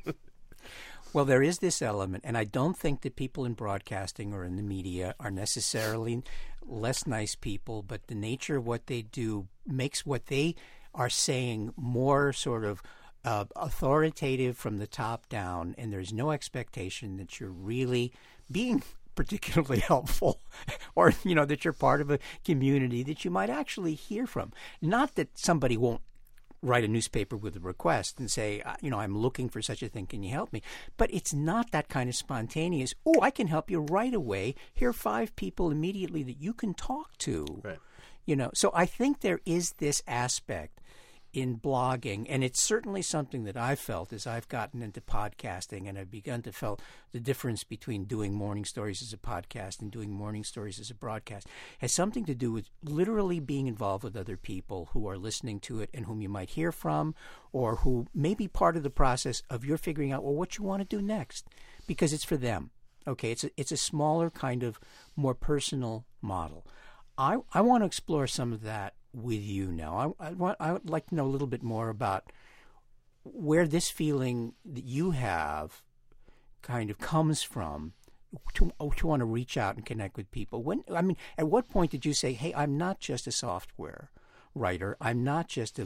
Well, there is this element, and I don't think that people in broadcasting or in the media are necessarily less nice people, but the nature of what they do makes what they are saying more sort of authoritative from the top down, and there's no expectation that you're really being particularly helpful or, that you're part of a community that you might actually hear from. Not that somebody won't write a newspaper with a request and say, I'm looking for such a thing. Can you help me? But it's not that kind of spontaneous, oh, I can help you right away. Here are 5 people immediately that you can talk to. Right. So I think there is this aspect in blogging, and it's certainly something that I've felt as I've gotten into podcasting, and I've begun to feel the difference between doing morning stories as a podcast and doing morning stories as a broadcast has something to do with literally being involved with other people who are listening to it and whom you might hear from, or who may be part of the process of your figuring out, well, what you want to do next, because it's for them. Okay, it's a smaller kind of more personal model. I want to explore some of that with you now. I would like to know a little bit more about where this feeling that you have kind of comes from to want to reach out and connect with people. At what point did you say, hey, I'm not just a software writer. I'm not just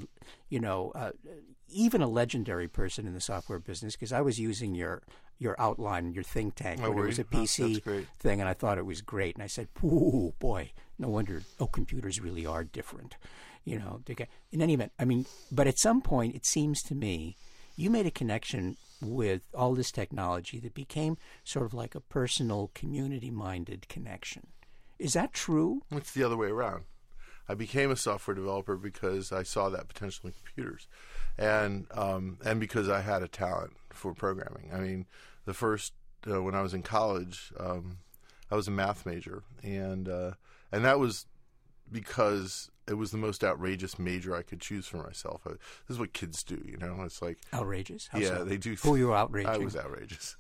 even a legendary person in the software business, because I was using your outline, your think tank, when it was a PC thing, and I thought it was great. And I said, "Ooh, boy, no wonder. Oh, computers really are different." In any event, but at some point, it seems to me, you made a connection with all this technology that became sort of like a personal, community-minded connection. Is that true? It's the other way around. I became a software developer because I saw that potential in computers, and because I had a talent for programming. The first when I was in college, I was a math major, and that was because it was the most outrageous major I could choose for myself. This is what kids do, It's like outrageous. How so? They do. Who you outraging? I was outrageous.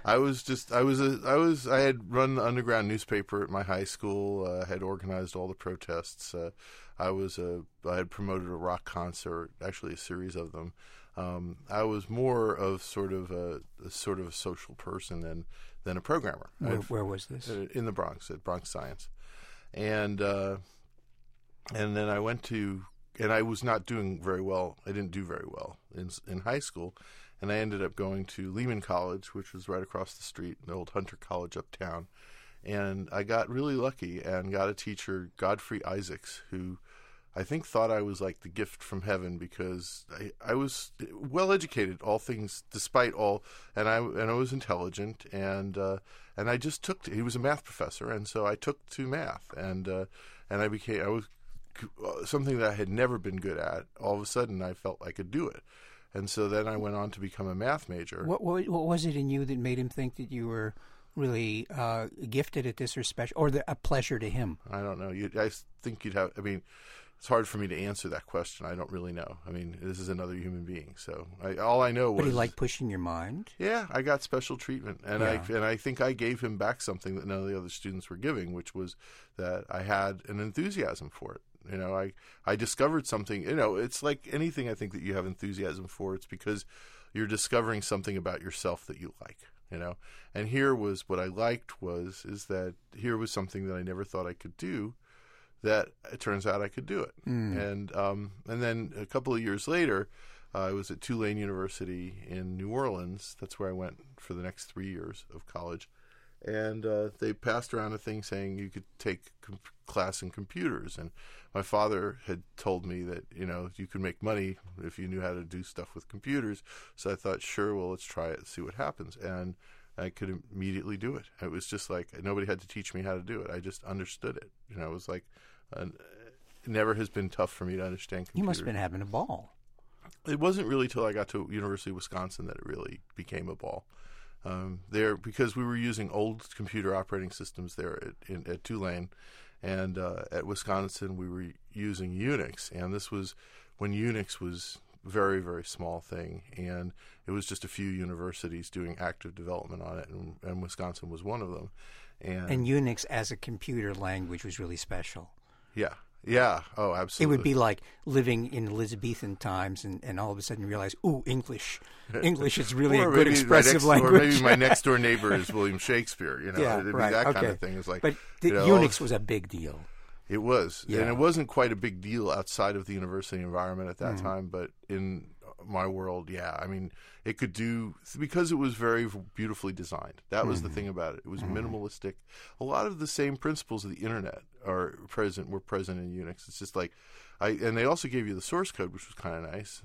I had run the underground newspaper at my high school. Had organized all the protests. I had promoted a rock concert, actually a series of them. I was more of sort of a social person than a programmer. Where was this? In the Bronx, at Bronx Science, and then I went to, and I was not doing very well. I didn't do very well in high school, and I ended up going to Lehman College, which was right across the street, the old Hunter College uptown, and I got really lucky and got a teacher, Godfrey Isaacs, who I think thought I was like the gift from heaven, because I was well educated, all things despite all, and I was intelligent, and I just took to, he was a math professor, and so I took to math, and I was something that I had never been good at. All of a sudden, I felt I could do it, and so then I went on to become a math major. What was it in you that made him think that you were really gifted at this, or special, or a pleasure to him? I don't know. I think you'd have. It's hard for me to answer that question. I don't really know. This is another human being, so all I know was. But he liked pushing your mind? Yeah, I got special treatment, and I think I gave him back something that none of the other students were giving, which was that I had an enthusiasm for it. I discovered something. It's like anything I think that you have enthusiasm for. It's because you're discovering something about yourself that you like. And here was what I liked is that here was something that I never thought I could do, that it turns out I could do it. And then a couple of years later, I was at Tulane University in New Orleans. That's where I went for the next 3 years of college. And they passed around a thing saying you could take class in computers. And my father had told me that, you could make money if you knew how to do stuff with computers. So I thought, sure, well, let's try it and see what happens. And I could immediately do it. It was just like nobody had to teach me how to do it. I just understood it. It was like it never has been tough for me to understand computers. You must have been having a ball. It wasn't really till I got to University of Wisconsin that it really became a ball. there because we were using old computer operating systems there at Tulane, and at Wisconsin we were using Unix, and this was when Unix was very, very small thing, and it was just a few universities doing active development on it, and Wisconsin was one of them. And Unix as a computer language was really special. Yeah. Oh, absolutely. It would be like living in Elizabethan times and all of a sudden realize, ooh, English. English is really a good expressive language. Or maybe my next door neighbor is William Shakespeare. It'd be that kind of thing. It's like, but Unix was a big deal. It was. Yeah. And it wasn't quite a big deal outside of the university environment at that time, but in my world, I mean, it could do, because it was very beautifully designed. That was the thing about it. It was minimalistic. A lot of the same principles of the internet were present in Unix. It's just like, and they also gave you the source code, which was kind of nice.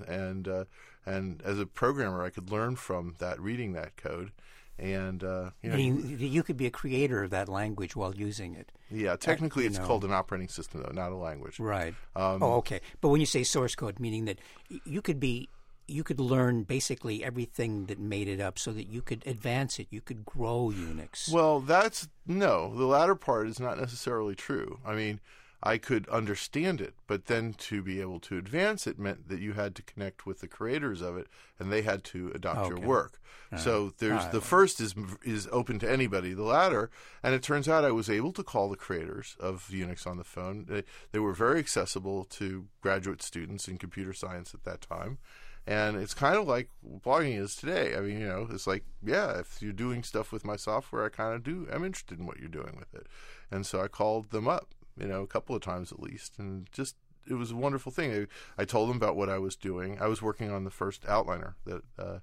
And as a programmer, I could learn from that, reading that code. And you could be a creator of that language while using it. Yeah, technically it's called an operating system, though, not a language. Right. Okay. But when you say source code, meaning that you could learn basically everything that made it up so that you could advance it. You could grow Unix. Well, the latter part is not necessarily true. I mean, I could understand it, but then to be able to advance it meant that you had to connect with the creators of it, and they had to adopt your work. So there's the first is open to anybody. The latter, and it turns out I was able to call the creators of Unix on the phone. They were very accessible to graduate students in computer science at that time. And it's kind of like blogging is today. I mean, it's like, if you're doing stuff with my software, I'm interested in what you're doing with it. And so I called them up, a couple of times at least, and just, it was a wonderful thing. I told them about what I was doing. I was working on the first outliner that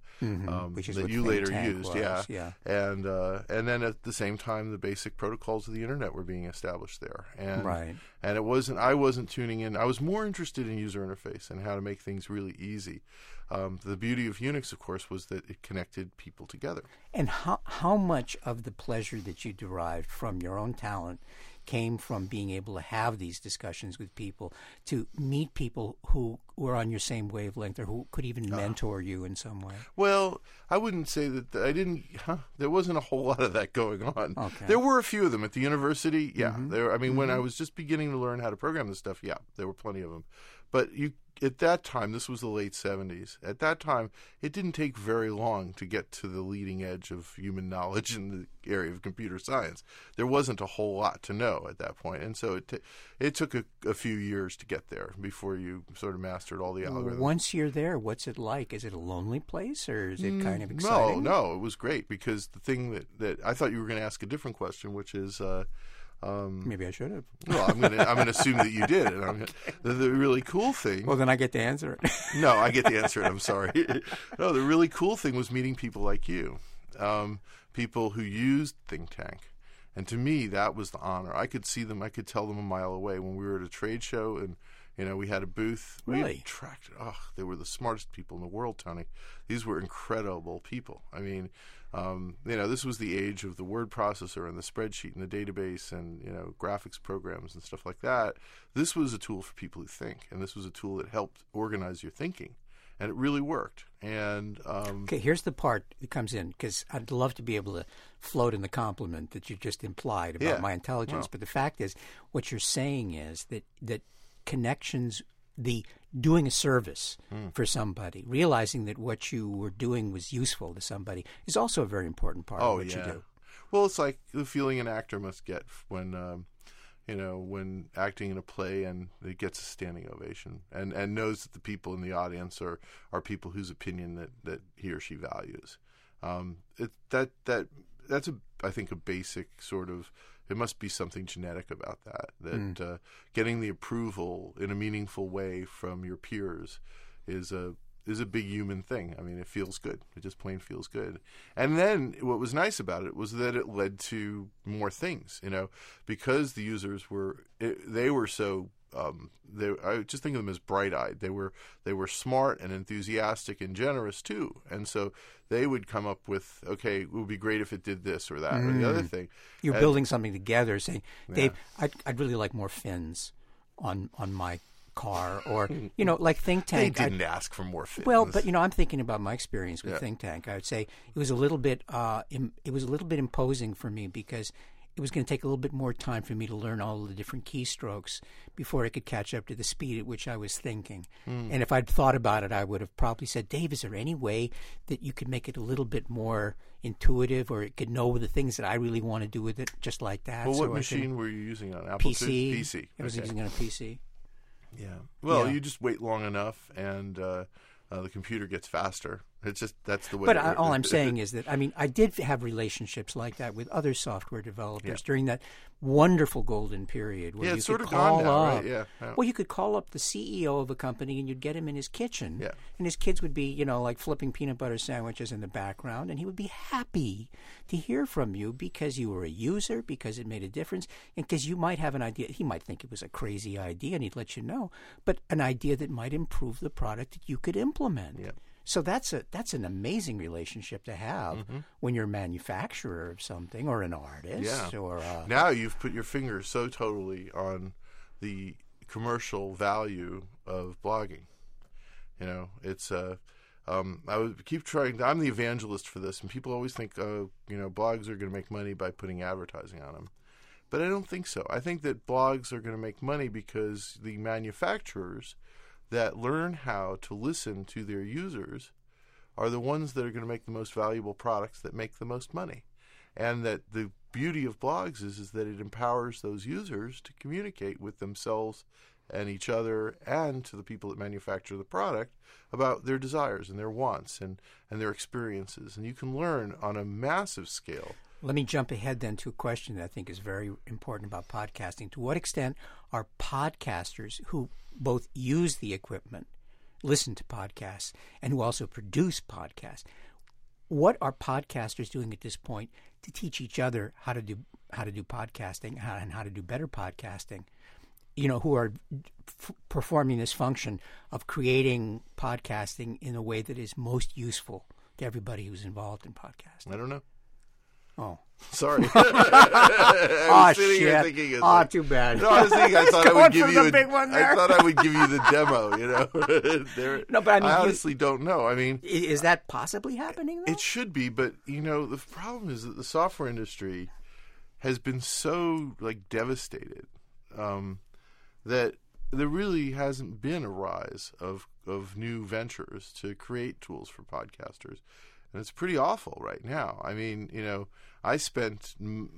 that you later used, and then at the same time, the basic protocols of the internet were being established there, and and I wasn't tuning in. I was more interested in user interface and how to make things really easy. The beauty of Unix, of course, was that it connected people together. And how much of the pleasure that you derived from your own talent came from being able to have these discussions with people, to meet people who were on your same wavelength or who could even mentor you in some way? Well, I wouldn't say that I didn't. There wasn't a whole lot of that going on. Okay. There were a few of them at the university. Yeah, when I was just beginning to learn how to program this stuff, there were plenty of them. But at that time, this was the late 70s. At that time, it didn't take very long to get to the leading edge of human knowledge in the area of computer science. There wasn't a whole lot to know at that point, and so it took a few years to get there before you sort of mastered all the algorithms. Once you're there, what's it like? Is it a lonely place, or is it kind of exciting? No, it was great, because the thing that I thought you were going to ask a different question, which is. Maybe I should have. Well, I'm gonna assume that you did. And the really cool thing. Well, then I get to answer it. No, I get to answer it. I'm sorry. No, the really cool thing was meeting people like you, people who used Think Tank, and to me that was the honor. I could see them. I could tell them a mile away when we were at a trade show, and we had a booth. Really? We attracted. They were the smartest people in the world, Tony. These were incredible people. I mean. This was the age of the word processor and the spreadsheet and the database and, graphics programs and stuff like that. This was a tool for people who think, and this was a tool that helped organize your thinking, and it really worked. And okay, here's the part that comes in, because I'd love to be able to float in the compliment that you just implied about my intelligence. But the fact is, what you're saying is that connections, the doing a service for somebody, realizing that what you were doing was useful to somebody, is also a very important part of what you do. Well, it's like the feeling an actor must get when when acting in a play and it gets a standing ovation, and knows that the people in the audience are people whose opinion that he or she values. That's I think a basic sort of. It must be something genetic about that getting the approval in a meaningful way from your peers is a big human thing. I mean, it feels good. It just plain feels good. And then what was nice about it was that it led to more things, because the users were so I just think of them as bright-eyed. They were smart and enthusiastic and generous too, and so they would come up with, okay, it would be great if it did this or that or the other thing. You're building something together, saying, Dave, I'd really like more fins on my car, or like Think They Tank. didn't ask for more fitness. Well, but I'm thinking about my experience with Think Tank. I would say it was a little bit imposing for me because it was going to take a little bit more time for me to learn all of the different keystrokes before I could catch up to the speed at which I was thinking. And if I'd thought about it, I would have probably said, Dave, is there any way that you could make it a little bit more intuitive, or it could know the things that I really want to do with it just like that? Well, what machine were you using on Apple PC? PC. I was using it on a PC. Yeah. Well, you just wait long enough, and the computer gets faster. It's just that's the way. But all I'm saying is that I did have relationships like that with other software developers during that wonderful golden period where you it's could sort of call gone now, up. right? Yeah. Well, you could call up the CEO of a company and you'd get him in his kitchen, Yeah. and his kids would be like flipping peanut butter sandwiches in the background, and he would be happy to hear from you because you were a user, because it made a difference, and because you might have an idea. He might think it was a crazy idea, and he'd let you know, but an idea that might improve the product that you could implement. Yeah. So that's an amazing relationship to have when you're a manufacturer of something or an artist. Yeah. Or now you've put your finger so totally on the commercial value of blogging. It's I would keep trying. I'm the evangelist for this, and people always think, blogs are going to make money by putting advertising on them. But I don't think so. I think that blogs are going to make money because the manufacturers that learn how to listen to their users are the ones that are going to make the most valuable products that make the most money. And that the beauty of blogs is that it empowers those users to communicate with themselves and each other and to the people that manufacture the product about their desires and their wants and their experiences. And you can learn on a massive scale. Let me jump ahead then to a question that I think is very important about podcasting. To what extent are podcasters who both use the equipment, listen to podcasts, and who also produce podcasts, what are podcasters doing at this point to teach each other how to do podcasting and how to do better podcasting? Who are performing this function of creating podcasting in a way that is most useful to everybody who's involved in podcasting? I don't know. Oh. Sorry. Shit. Too bad. No, I was thinking I thought I would give you big one there. I thought I would give you the demo, No, but I honestly don't know. Is that possibly happening though? It should be, but the problem is that the software industry has been so devastated that there really hasn't been a rise of new ventures to create tools for podcasters. And it's pretty awful right now. I spent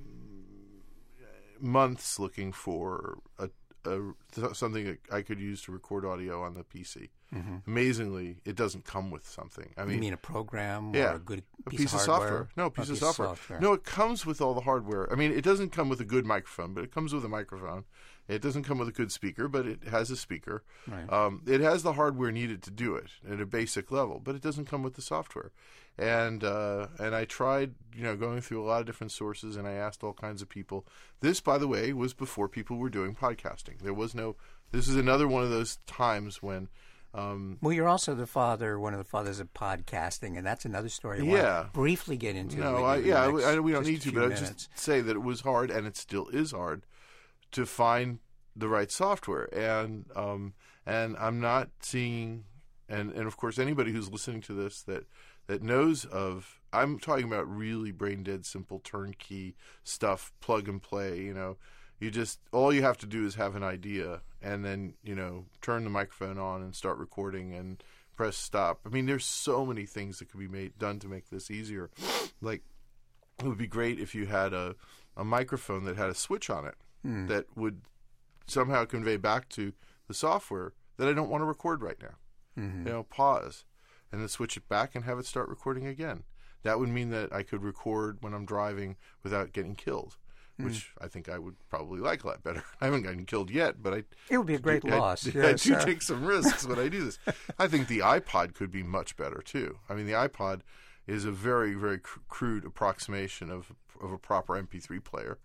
months looking for something that I could use to record audio on the PC. Mm-hmm. Amazingly, it doesn't come with something. You mean a program or a good piece of hardware? Software? No, piece of software. No, it comes with all the hardware. It doesn't come with a good microphone, but it comes with a microphone. It doesn't come with a good speaker, but it has a speaker. Right. It has the hardware needed to do it at a basic level, but it doesn't come with the software. And I tried, going through a lot of different sources, and I asked all kinds of people. This, by the way, was before people were doing podcasting. This is another one of those times when. Well, you're also one of the fathers of podcasting, and that's another story I want to briefly get into. We don't need to, but I'll just say that it was hard, and it still is hard, to find the right software. And I'm not seeing, and of course, anybody who's listening to this that knows of, I'm talking about really brain dead, simple turnkey stuff, plug and play. All you have to do is have an idea and then, turn the microphone on and start recording and press stop. There's so many things that could be done to make this easier. It would be great if you had a microphone that had a switch on it that would somehow convey back to the software that I don't want to record right now. Mm-hmm. Pause and then switch it back and have it start recording again. That would mean that I could record when I'm driving without getting killed. Which I think I would probably like a lot better. I haven't gotten killed yet, but it would be a great loss. I do take some risks when I do this. I think the iPod could be much better too. The iPod is a very, very crude approximation of a proper MP3 player.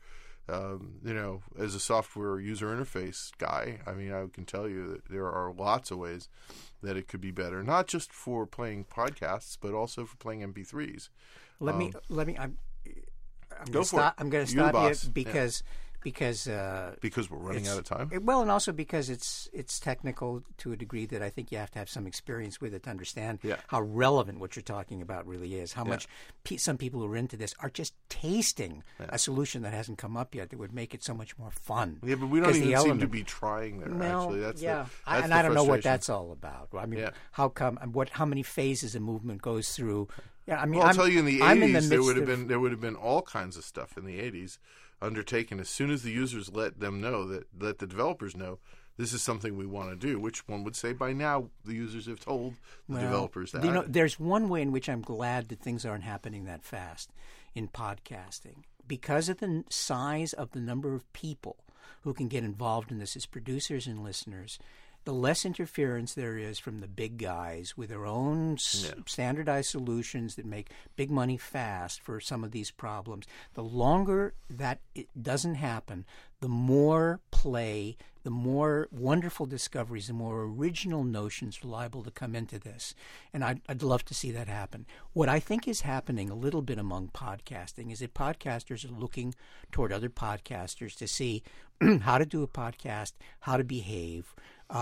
As a software user interface guy, I can tell you that there are lots of ways that it could be better, not just for playing podcasts, but also for playing MP3s. I'm going to stop you because we're running out of time. Well, and also because it's technical to a degree that I think you have to have some experience with it to understand how relevant what you're talking about really is. How much some people who are into this are just tasting a solution that hasn't come up yet that would make it so much more fun. Yeah, but we don't even seem to be trying there. Well, actually, that's and I don't know what that's all about. I mean, how come? How many phases a movement goes through? Yeah, I mean, I'll tell you, in the 80s, there would have been all kinds of stuff in the 80s undertaken as soon as the users let the developers know this is something we want to do, which one would say by now the users have told the developers that. You know, there's one way in which I'm glad that things aren't happening that fast in podcasting. Because of the size of the number of people who can get involved in this as producers and listeners, the less interference there is from the big guys with their own standardized solutions that make big money fast for some of these problems. The longer that it doesn't happen, the more play, the more wonderful discoveries, the more original notions are liable to come into this. And I'd love to see that happen. What I think is happening a little bit among podcasting is that podcasters are looking toward other podcasters to see how to do a podcast, how to behave,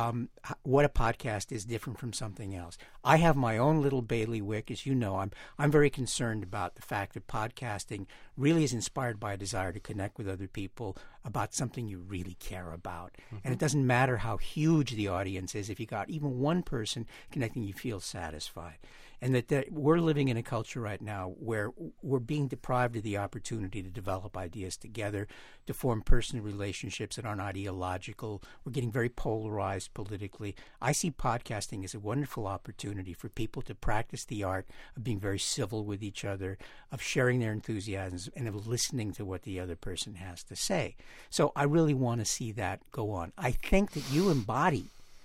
what a podcast is different from something else. I have my own little bailiwick. As you know, I'm very concerned about the fact that podcasting really is inspired by a desire to connect with other people about something you really care about. Mm-hmm. And it doesn't matter how huge the audience is. If you got even one person connecting, you feel satisfied. And that we're living in a culture right now where we're being deprived of the opportunity to develop ideas together, to form personal relationships that aren't ideological. We're getting very polarized politically. I see podcasting as a wonderful opportunity for people to practice the art of being very civil with each other, of sharing their enthusiasms, and of listening to what the other person has to say. So I really want to see that go on. I think that you embody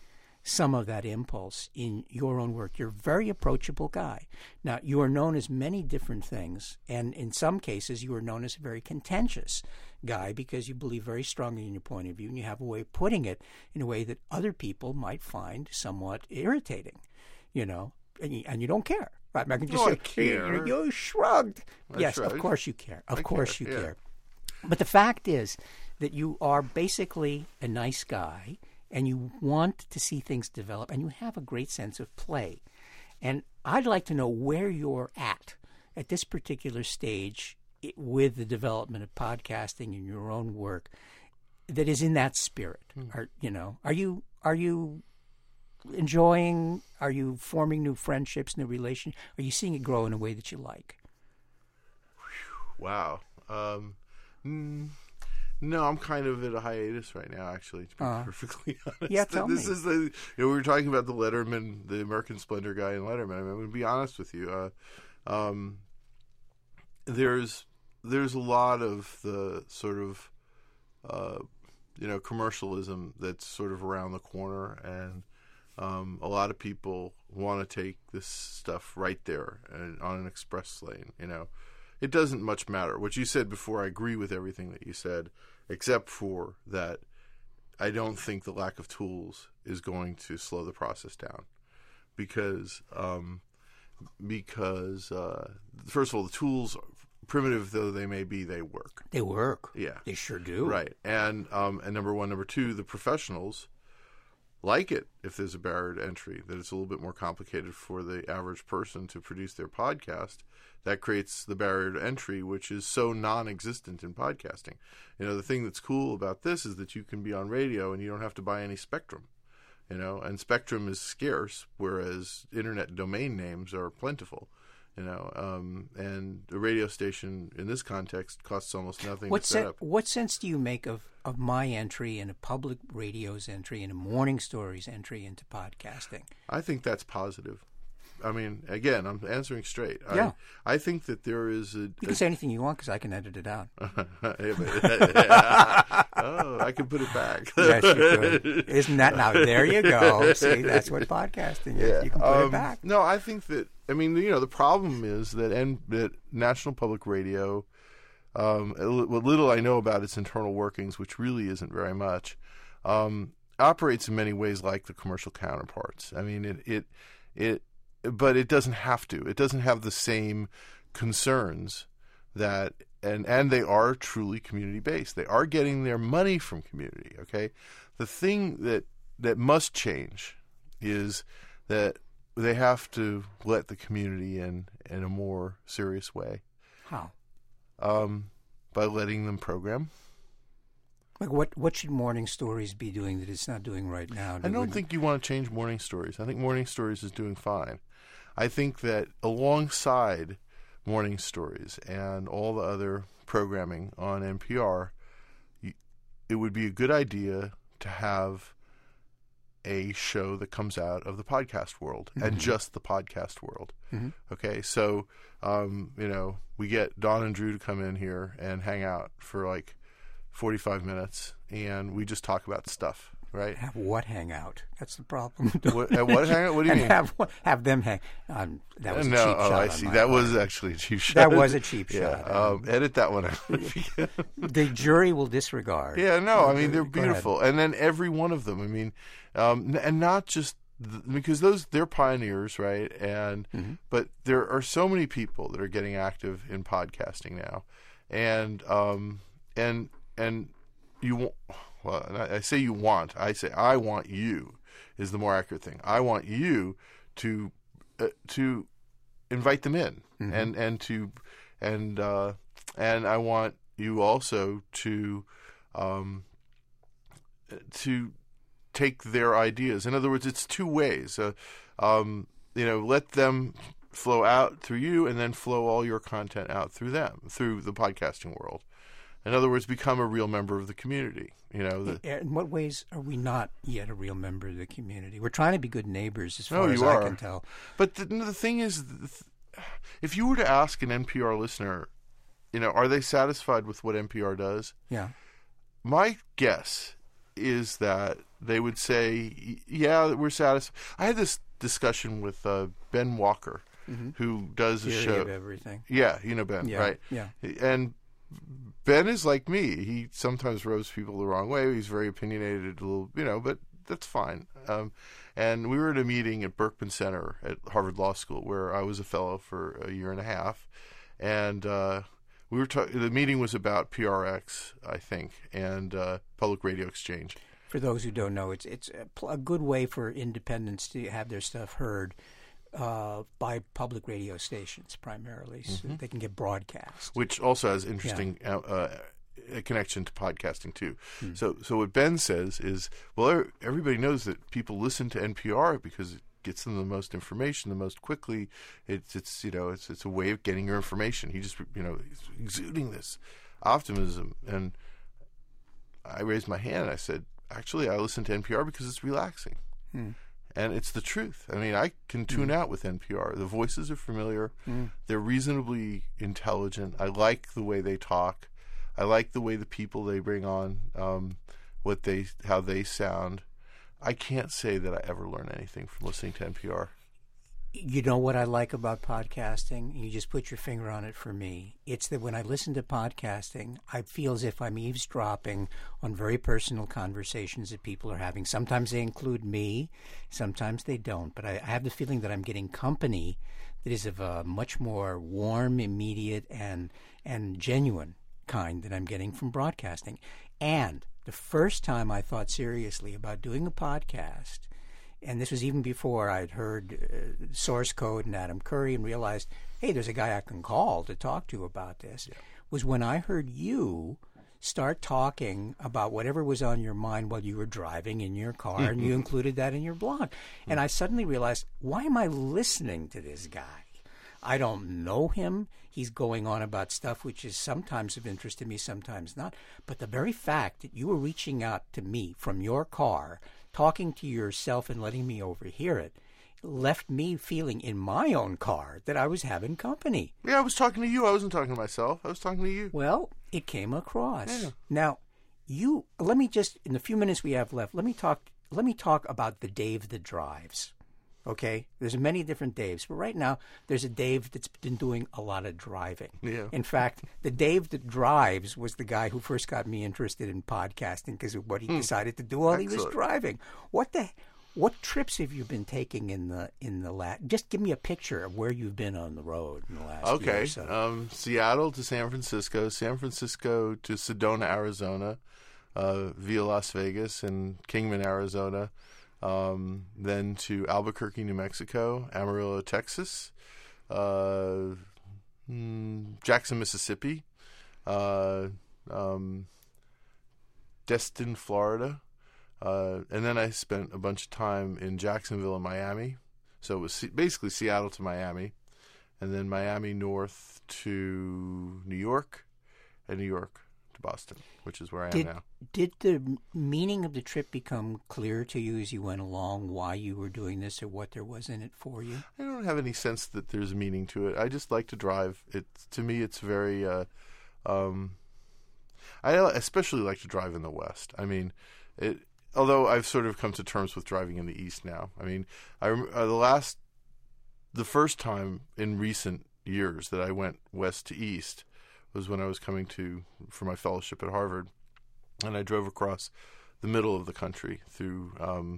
some of that impulse in your own work. You're a very approachable guy. Now, you are known as many different things, and in some cases you are known as a very contentious guy because you believe very strongly in your point of view, and you have a way of putting it in a way that other people might find somewhat irritating, you know, and you don't care. Right? I can just say, care. You shrugged. Yes, of course you care. Of course you care. But the fact is that you are basically a nice guy, and you want to see things develop, and you have a great sense of play. And I'd like to know where you're at this particular stage with the development of podcasting and your own work that is in that spirit. Are you enjoying? Are you forming new friendships, new relations? Are you seeing it grow in a way that you like? Wow. No, I'm kind of at a hiatus right now, actually, to be perfectly honest. Yeah, tell me. This is we were talking about the Letterman, the American Splendor guy in Letterman. I mean, I'm going to be honest with you. There's a lot of the sort of, commercialism that's sort of around the corner, and a lot of people want to take this stuff right there and on an express lane, It doesn't much matter. What you said before, I agree with everything that you said, except for that I don't think the lack of tools is going to slow the process down. Because first of all, the tools, primitive though they may be, they work. They work. Yeah. They sure do. Right. And number one. Number two, the professionals like it if there's a barrier to entry, that it's a little bit more complicated for the average person to produce their podcast. That creates the barrier to entry, which is so non-existent in podcasting. The thing that's cool about this is that you can be on radio and you don't have to buy any Spectrum, and Spectrum is scarce, whereas internet domain names are plentiful, and a radio station in this context costs almost nothing to set up. What sense do you make of my entry and a public radio's entry and a Morning Story's entry into podcasting? I think that's positive. I mean, again, I'm answering straight. Yeah. I think that there is You can say anything you want because I can edit it out. I can put it back. Yes, you could. Isn't that now? There you go. See, that's what podcasting is. Yeah. You can put it back. No, I think that, the problem is that National Public Radio, what little I know about its internal workings, which really isn't very much, operates in many ways like the commercial counterparts. I mean, but it doesn't have to. It doesn't have the same concerns that and they are truly community based. They are getting their money from community. Okay, the thing that must change is that they have to let the community in a more serious way. How? By letting them program. Like what should Morning Stories be doing that it's not doing right now? I don't think you want to change Morning Stories. I think Morning Stories is doing fine. I think that alongside Morning Stories and all the other programming on NPR, it would be a good idea to have a show that comes out of the podcast world and just the podcast world. Okay, so we get Don and Drew to come in here and hang out for like 45 minutes, and we just talk about stuff, right? Have what hang out? That's the problem. What hang out? What do you mean? Have them hang. That was a cheap no, shot. I see. That was actually a cheap shot. That was a cheap shot. Yeah, edit that one out. The jury will disregard. Yeah, no, I mean, they're beautiful. And then every one of them, I mean, and not just because they're pioneers, right? And but there are so many people that are getting active in podcasting now, and you want. Well, I say you want. I say I want you is the more accurate thing. I want you to invite them in, and I want you also to take their ideas. In other words, it's two ways. Let them flow out through you, and then flow all your content out through them, through the podcasting world. In other words, become a real member of the community. In what ways are we not yet a real member of the community? We're trying to be good neighbors, as far as I can tell. But the thing is, if you were to ask an NPR listener, are they satisfied with what NPR does? Yeah. My guess is that they would say, yeah, we're satisfied. I had this discussion with Ben Walker, who does a show. Of Everything. Yeah, you know Ben, right? Yeah. And Ben is like me. He sometimes rubs people the wrong way. He's very opinionated, a little, but that's fine. And we were at a meeting at Berkman Center at Harvard Law School, where I was a fellow for a year and a half, and we were the meeting was about PRX, I think, and Public Radio Exchange. For those who don't know, it's a good way for independents to have their stuff heard by public radio stations primarily, so they can get broadcast. Which also has interesting connection to podcasting too. So what Ben says is, well, everybody knows that people listen to NPR because it gets them the most information the most quickly. It's a way of getting your information. He just he's exuding this optimism, and I raised my hand and I said, actually, I listen to NPR because it's relaxing. And it's the truth. I mean, I can tune out with NPR. The voices are familiar. They're reasonably intelligent. I like the way they talk. I like the way the people they bring on, how they sound. I can't say that I ever learn anything from listening to NPR. You know what I like about podcasting? You just put your finger on it for me. It's that when I listen to podcasting, I feel as if I'm eavesdropping on very personal conversations that people are having. Sometimes they include me, sometimes they don't. But I have the feeling that I'm getting company that is of a much more warm, immediate, and genuine kind that I'm getting from broadcasting. And the first time I thought seriously about doing a podcast, and this was even before I'd heard Source Code and Adam Curry and realized, hey, there's a guy I can call to talk to about this, was when I heard you start talking about whatever was on your mind while you were driving in your car, and you included that in your blog. And I suddenly realized, why am I listening to this guy? I don't know him. He's going on about stuff which is sometimes of interest to me, sometimes not. But the very fact that you were reaching out to me from your car, talking to yourself and letting me overhear it, left me feeling in my own car that I was having company. Yeah, I was talking to you. I wasn't talking to myself. I was talking to you. Well, it came across. Yeah. Now, let me just, in the few minutes we have left, let me talk about the Dave that drives. Okay? There's many different Daves, but right now there's a Dave that's been doing a lot of driving. Yeah. In fact, the Dave that drives was the guy who first got me interested in podcasting because of what he decided to do while he was driving. What trips have you been taking in the last? Just give me a picture of where you've been on the road in the last year or so. Seattle to San Francisco to Sedona, Arizona, via Las Vegas and Kingman, Arizona, then to Albuquerque, New Mexico, Amarillo, Texas, Jackson, Mississippi, Destin, Florida. And then I spent a bunch of time in Jacksonville and Miami. So it was basically Seattle to Miami. And then Miami north to New York, and New York to Boston, which is where I am now. Did the meaning of the trip become clear to you as you went along, why you were doing this or what there was in it for you? I don't have any sense that there's a meaning to it. I just like to drive. To me, it's very... I especially like to drive in the West. I mean, although I've sort of come to terms with driving in the East now. I mean, the first time in recent years that I went west to east was when I was coming for my fellowship at Harvard, and I drove across the middle of the country through,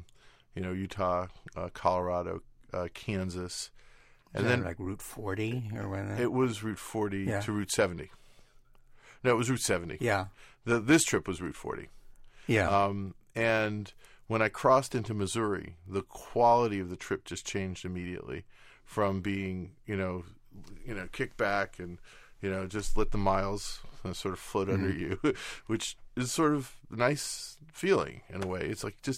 Utah, Colorado, Kansas, and then like Route 40 or whatever. It was Route 40 to Route 70. No, it was Route 70. Yeah. This trip was Route 40. Yeah. And when I crossed into Missouri, the quality of the trip just changed immediately from being, kick back and, just let the miles sort of float under you, which is sort of a nice feeling in a way. It's like just,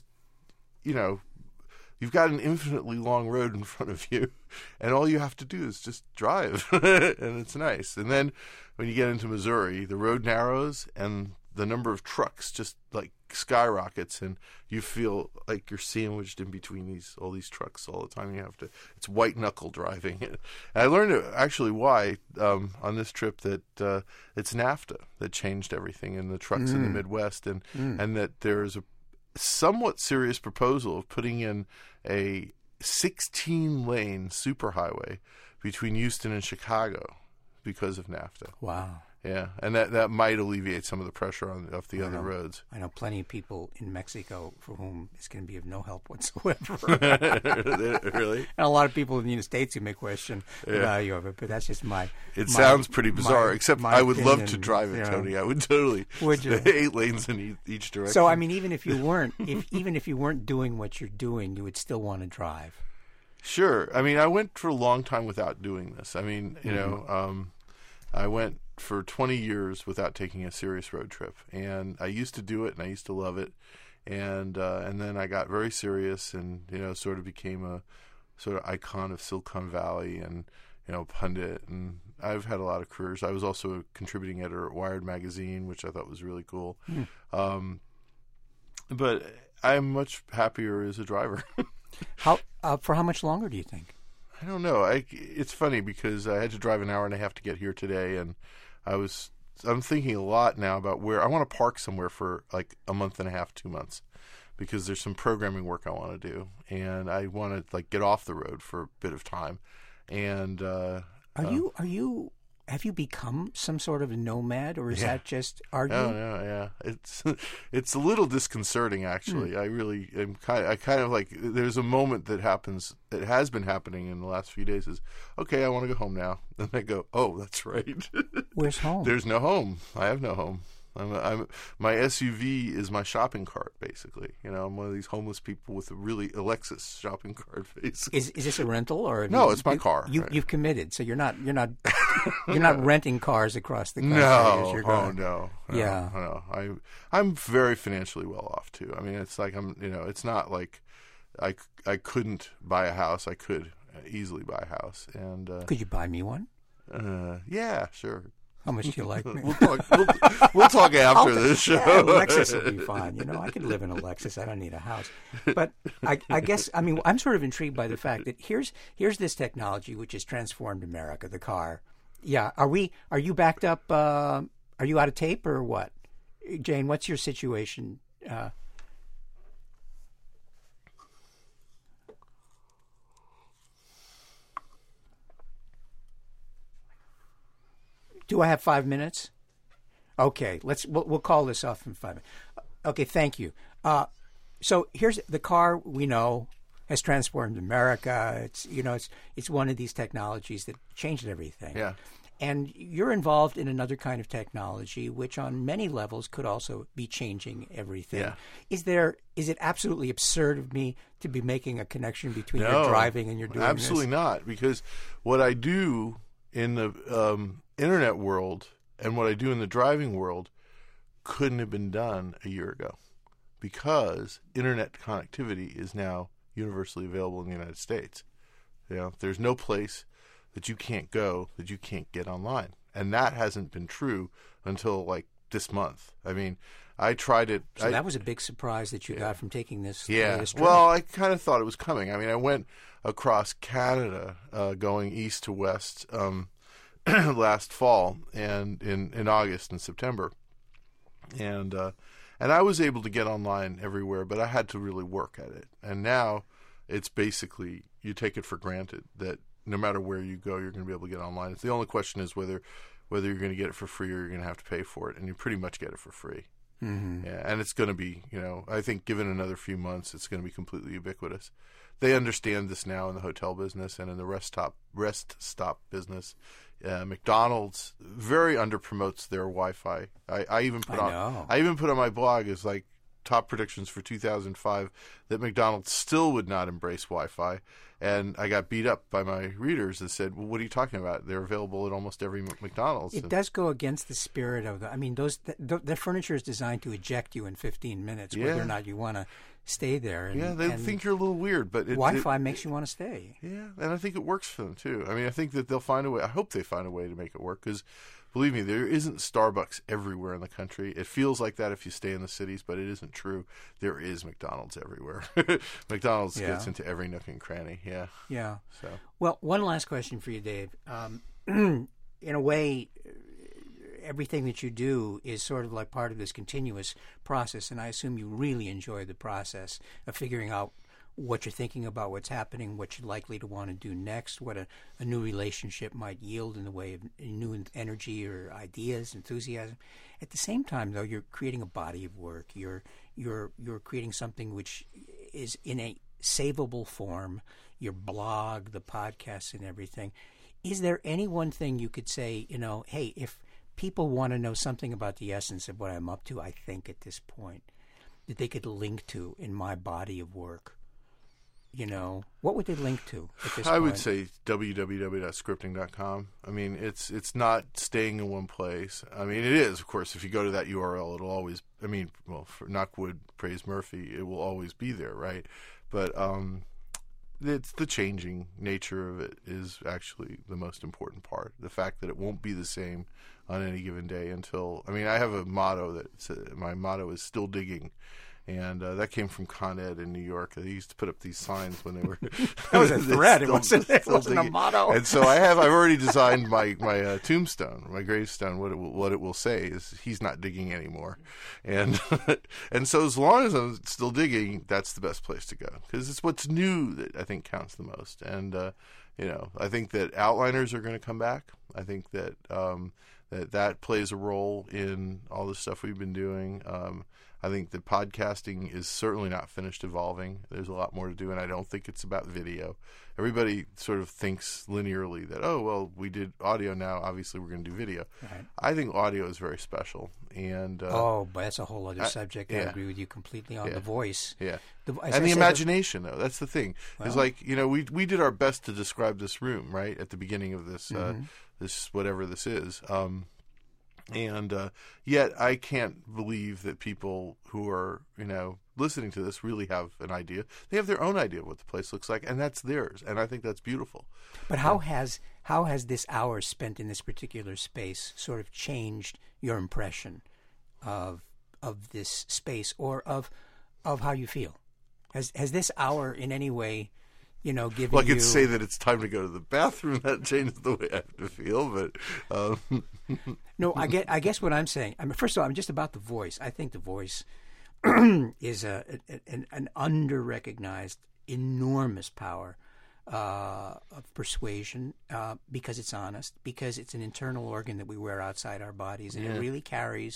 you've got an infinitely long road in front of you, and all you have to do is just drive, and it's nice. And then when you get into Missouri, the road narrows, and the number of trucks just like skyrockets, and you feel like you're sandwiched in between all these trucks all the time. It's white knuckle driving. And I learned actually why on this trip that it's NAFTA that changed everything in the trucks in the Midwest, and that there's a somewhat serious proposal of putting in a 16-lane superhighway between Houston and Chicago because of NAFTA. Wow. Yeah, and that might alleviate some of the pressure off the other roads. I know plenty of people in Mexico for whom it's going to be of no help whatsoever. Really? And a lot of people in the United States who may question the value of it, but that's just It sounds pretty bizarre, except I would love to drive it, Tony. I would totally. Would you? 8 lanes in each direction. So, I mean, even if you weren't doing what you're doing, you would still want to drive. Sure. I mean, I went for a long time without doing this. I mean, I went for 20 years without taking a serious road trip, and I used to do it, and I used to love it, and then I got very serious, and sort of became a sort of icon of Silicon Valley, and pundit, and I've had a lot of careers. I was also a contributing editor at Wired magazine, which I thought was really cool. But I'm much happier as a driver. For how much longer do you think? I don't know. It's funny because I had to drive an hour and a half to get here today, and I'm thinking a lot now about where I want to park somewhere for like a month and a half, 2 months, because there's some programming work I want to do, and I want to get off the road for a bit of time. And have you become some sort of a nomad, or is that just yeah. It's a little disconcerting, actually. I really am kind of like, there's a moment that happens, it has been happening in the last few days, is, okay, I want to go home now. And I go, oh, that's right. Where's home? There's no home. I have no home. My SUV is my shopping cart, basically. I'm one of these homeless people with a really Lexus shopping cart, basically. Is this a rental or? No, it's my car. You've committed, so you're not renting cars across the country. No. Yeah. No. I'm very financially well off too. I mean, it's like it's not like I couldn't buy a house. I could easily buy a house. And could you buy me one? Yeah, sure. How much do you like me? We'll talk after this show. Yeah, Lexus will be fine. I could live in a Lexus. I don't need a house. But I guess, I'm sort of intrigued by the fact that here's this technology which has transformed America, the car. Yeah. Are you backed up? Are you out of tape or what? Jane, what's your situation? Do I have 5 minutes? Okay, we'll call this off in 5 minutes. Okay, thank you. So here's the car we know has transformed America. It's one of these technologies that changed everything. Yeah. And you're involved in another kind of technology, which on many levels could also be changing everything. Yeah. Is it absolutely absurd of me to be making a connection between your driving and your doing absolutely this? not. Because what I do in the internet world and what I do in the driving world couldn't have been done a year ago, because internet connectivity is now universally available in the United States. There's no place that you can't go that you can't get online. And that hasn't been true until like this month. I mean, I tried it. So that was a big surprise that you got from taking this. Yeah. Latest trip. Well, I kind of thought it was coming. I mean, I went across Canada, going east to west last fall, and in August and September. And I was able to get online everywhere, but I had to really work at it. And now it's basically, you take it for granted that no matter where you go, you're going to be able to get online. It's the only question is whether you're going to get it for free or you're going to have to pay for it, and you pretty much get it for free. Mm-hmm. Yeah, and it's going to be, I think given another few months, it's going to be completely ubiquitous. They understand this now in the hotel business and in the rest stop business. McDonald's very under promotes their Wi-Fi. I even put on my blog as like top predictions for 2005 that McDonald's still would not embrace Wi-Fi. And I got beat up by my readers that said, well, what are you talking about? They're available at almost every McDonald's. It does go against the spirit of the furniture is designed to eject you in 15 minutes, whether or not you want to stay there. And, they think you're a little weird, but Wi-Fi makes you want to stay. Yeah, and I think it works for them, too. I mean, I think that they'll find a way. I hope they find a way to make it work, because believe me, there isn't Starbucks everywhere in the country. It feels like that if you stay in the cities, but it isn't true. There is McDonald's everywhere. McDonald's gets into every nook and cranny. Yeah. Yeah. So, well, one last question for you, Dave. In a way, everything that you do is sort of like part of this continuous process, and I assume you really enjoy the process of figuring out what you're thinking about, what's happening, what you're likely to want to do next, what a new relationship might yield in the way of new energy or ideas, enthusiasm. At the same time, though, you're creating a body of work. You're creating something which is in a savable form, your blog, the podcasts, and everything. Is there any one thing you could say, hey, if people want to know something about the essence of what I'm up to, I think at this point, that they could link to in my body of work? What would they link to at this point? I would say www.scripting.com. I mean, it's not staying in one place. I mean, it is, of course. If you go to that URL, it'll always, for Knockwood, praise Murphy, it will always be there, right? But it's the changing nature of it is actually the most important part. The fact that it won't be the same on any given day until, I have a motto my motto is still digging. And that came from Con Ed in New York. They used to put up these signs when they were. That was a threat. It wasn't a motto. And so I've already designed my tombstone, my gravestone. What it will say is, "He's not digging anymore," and and so as long as I'm still digging, that's the best place to go, because it's what's new that I think counts the most. And I think that outliners are going to come back. I think that that plays a role in all the stuff we've been doing. I think that podcasting is certainly not finished evolving. There's a lot more to do, and I don't think it's about video. Everybody sort of thinks linearly that, oh, well, we did audio now, obviously we're going to do video. Right. I think audio is very special. And but that's a whole other subject. I agree with you completely on the voice. Yeah. And the imagination, though, that's the thing. It's like, we did our best to describe this room, right, at the beginning of this, this whatever this is. And yet I can't believe that people who are, listening to this really have an idea. They have their own idea of what the place looks like, and that's theirs. And I think that's beautiful. But how has this hour spent in this particular space sort of changed your impression of this space, or of how you feel? Has this hour in any way, given you... Well, I could say that it's time to go to the bathroom. That changes the way I have to feel, but... No, I guess what I'm saying. First of all, I'm just about the voice. I think the voice is an under-recognized, enormous power of persuasion, because it's honest, because it's an internal organ that we wear outside our bodies, and it really carries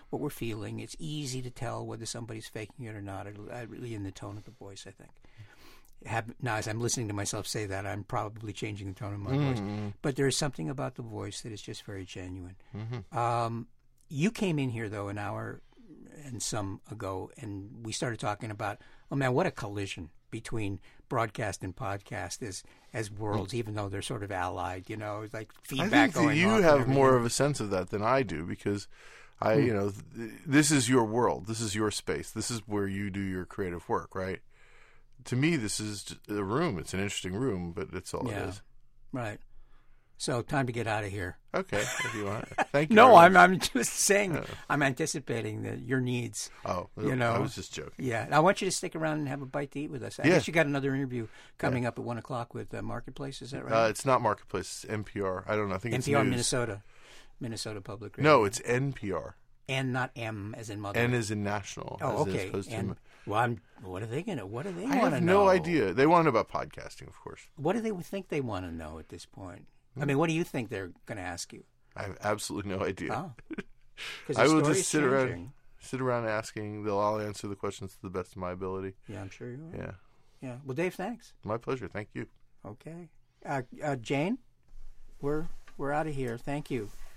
what we're feeling. It's easy to tell whether somebody's faking it or not, really in the tone of the voice, I think. Now, as I'm listening to myself say that, I'm probably changing the tone of my voice. But there is something about the voice that is just very genuine. You came in here, though, an hour and some ago, and we started talking about, oh, man, what a collision between broadcast and podcast as worlds, even though they're sort of allied, it's like feedback going on. I think that you have more of a sense of that than I do, because this is your world. This is your space. This is where you do your creative work, right? To me, this is a room. It's an interesting room, but it's all it is. Right. So, time to get out of here. Okay, if you want. Thank you. No, I'm just saying, I'm anticipating your needs. Oh, I was just joking. Yeah, I want you to stick around and have a bite to eat with us. I guess you got another interview coming up at 1 o'clock with Marketplace, is that right? It's not Marketplace, it's NPR. I don't know, I think it's NPR, Minnesota Public Radio. No, it's NPR. N, not M as in mother. N as in national. Oh, okay. What are they going to want to know? I have no idea. They want to know about podcasting, of course. What do they think they want to know at this point? I mean, what do you think they're going to ask you? I have absolutely no idea. Oh. I will just sit around asking. They'll all answer the questions to the best of my ability. Yeah, I'm sure you will. Yeah. Yeah. Well, Dave, thanks. My pleasure. Thank you. Okay. Jane, we're out of here. Thank you.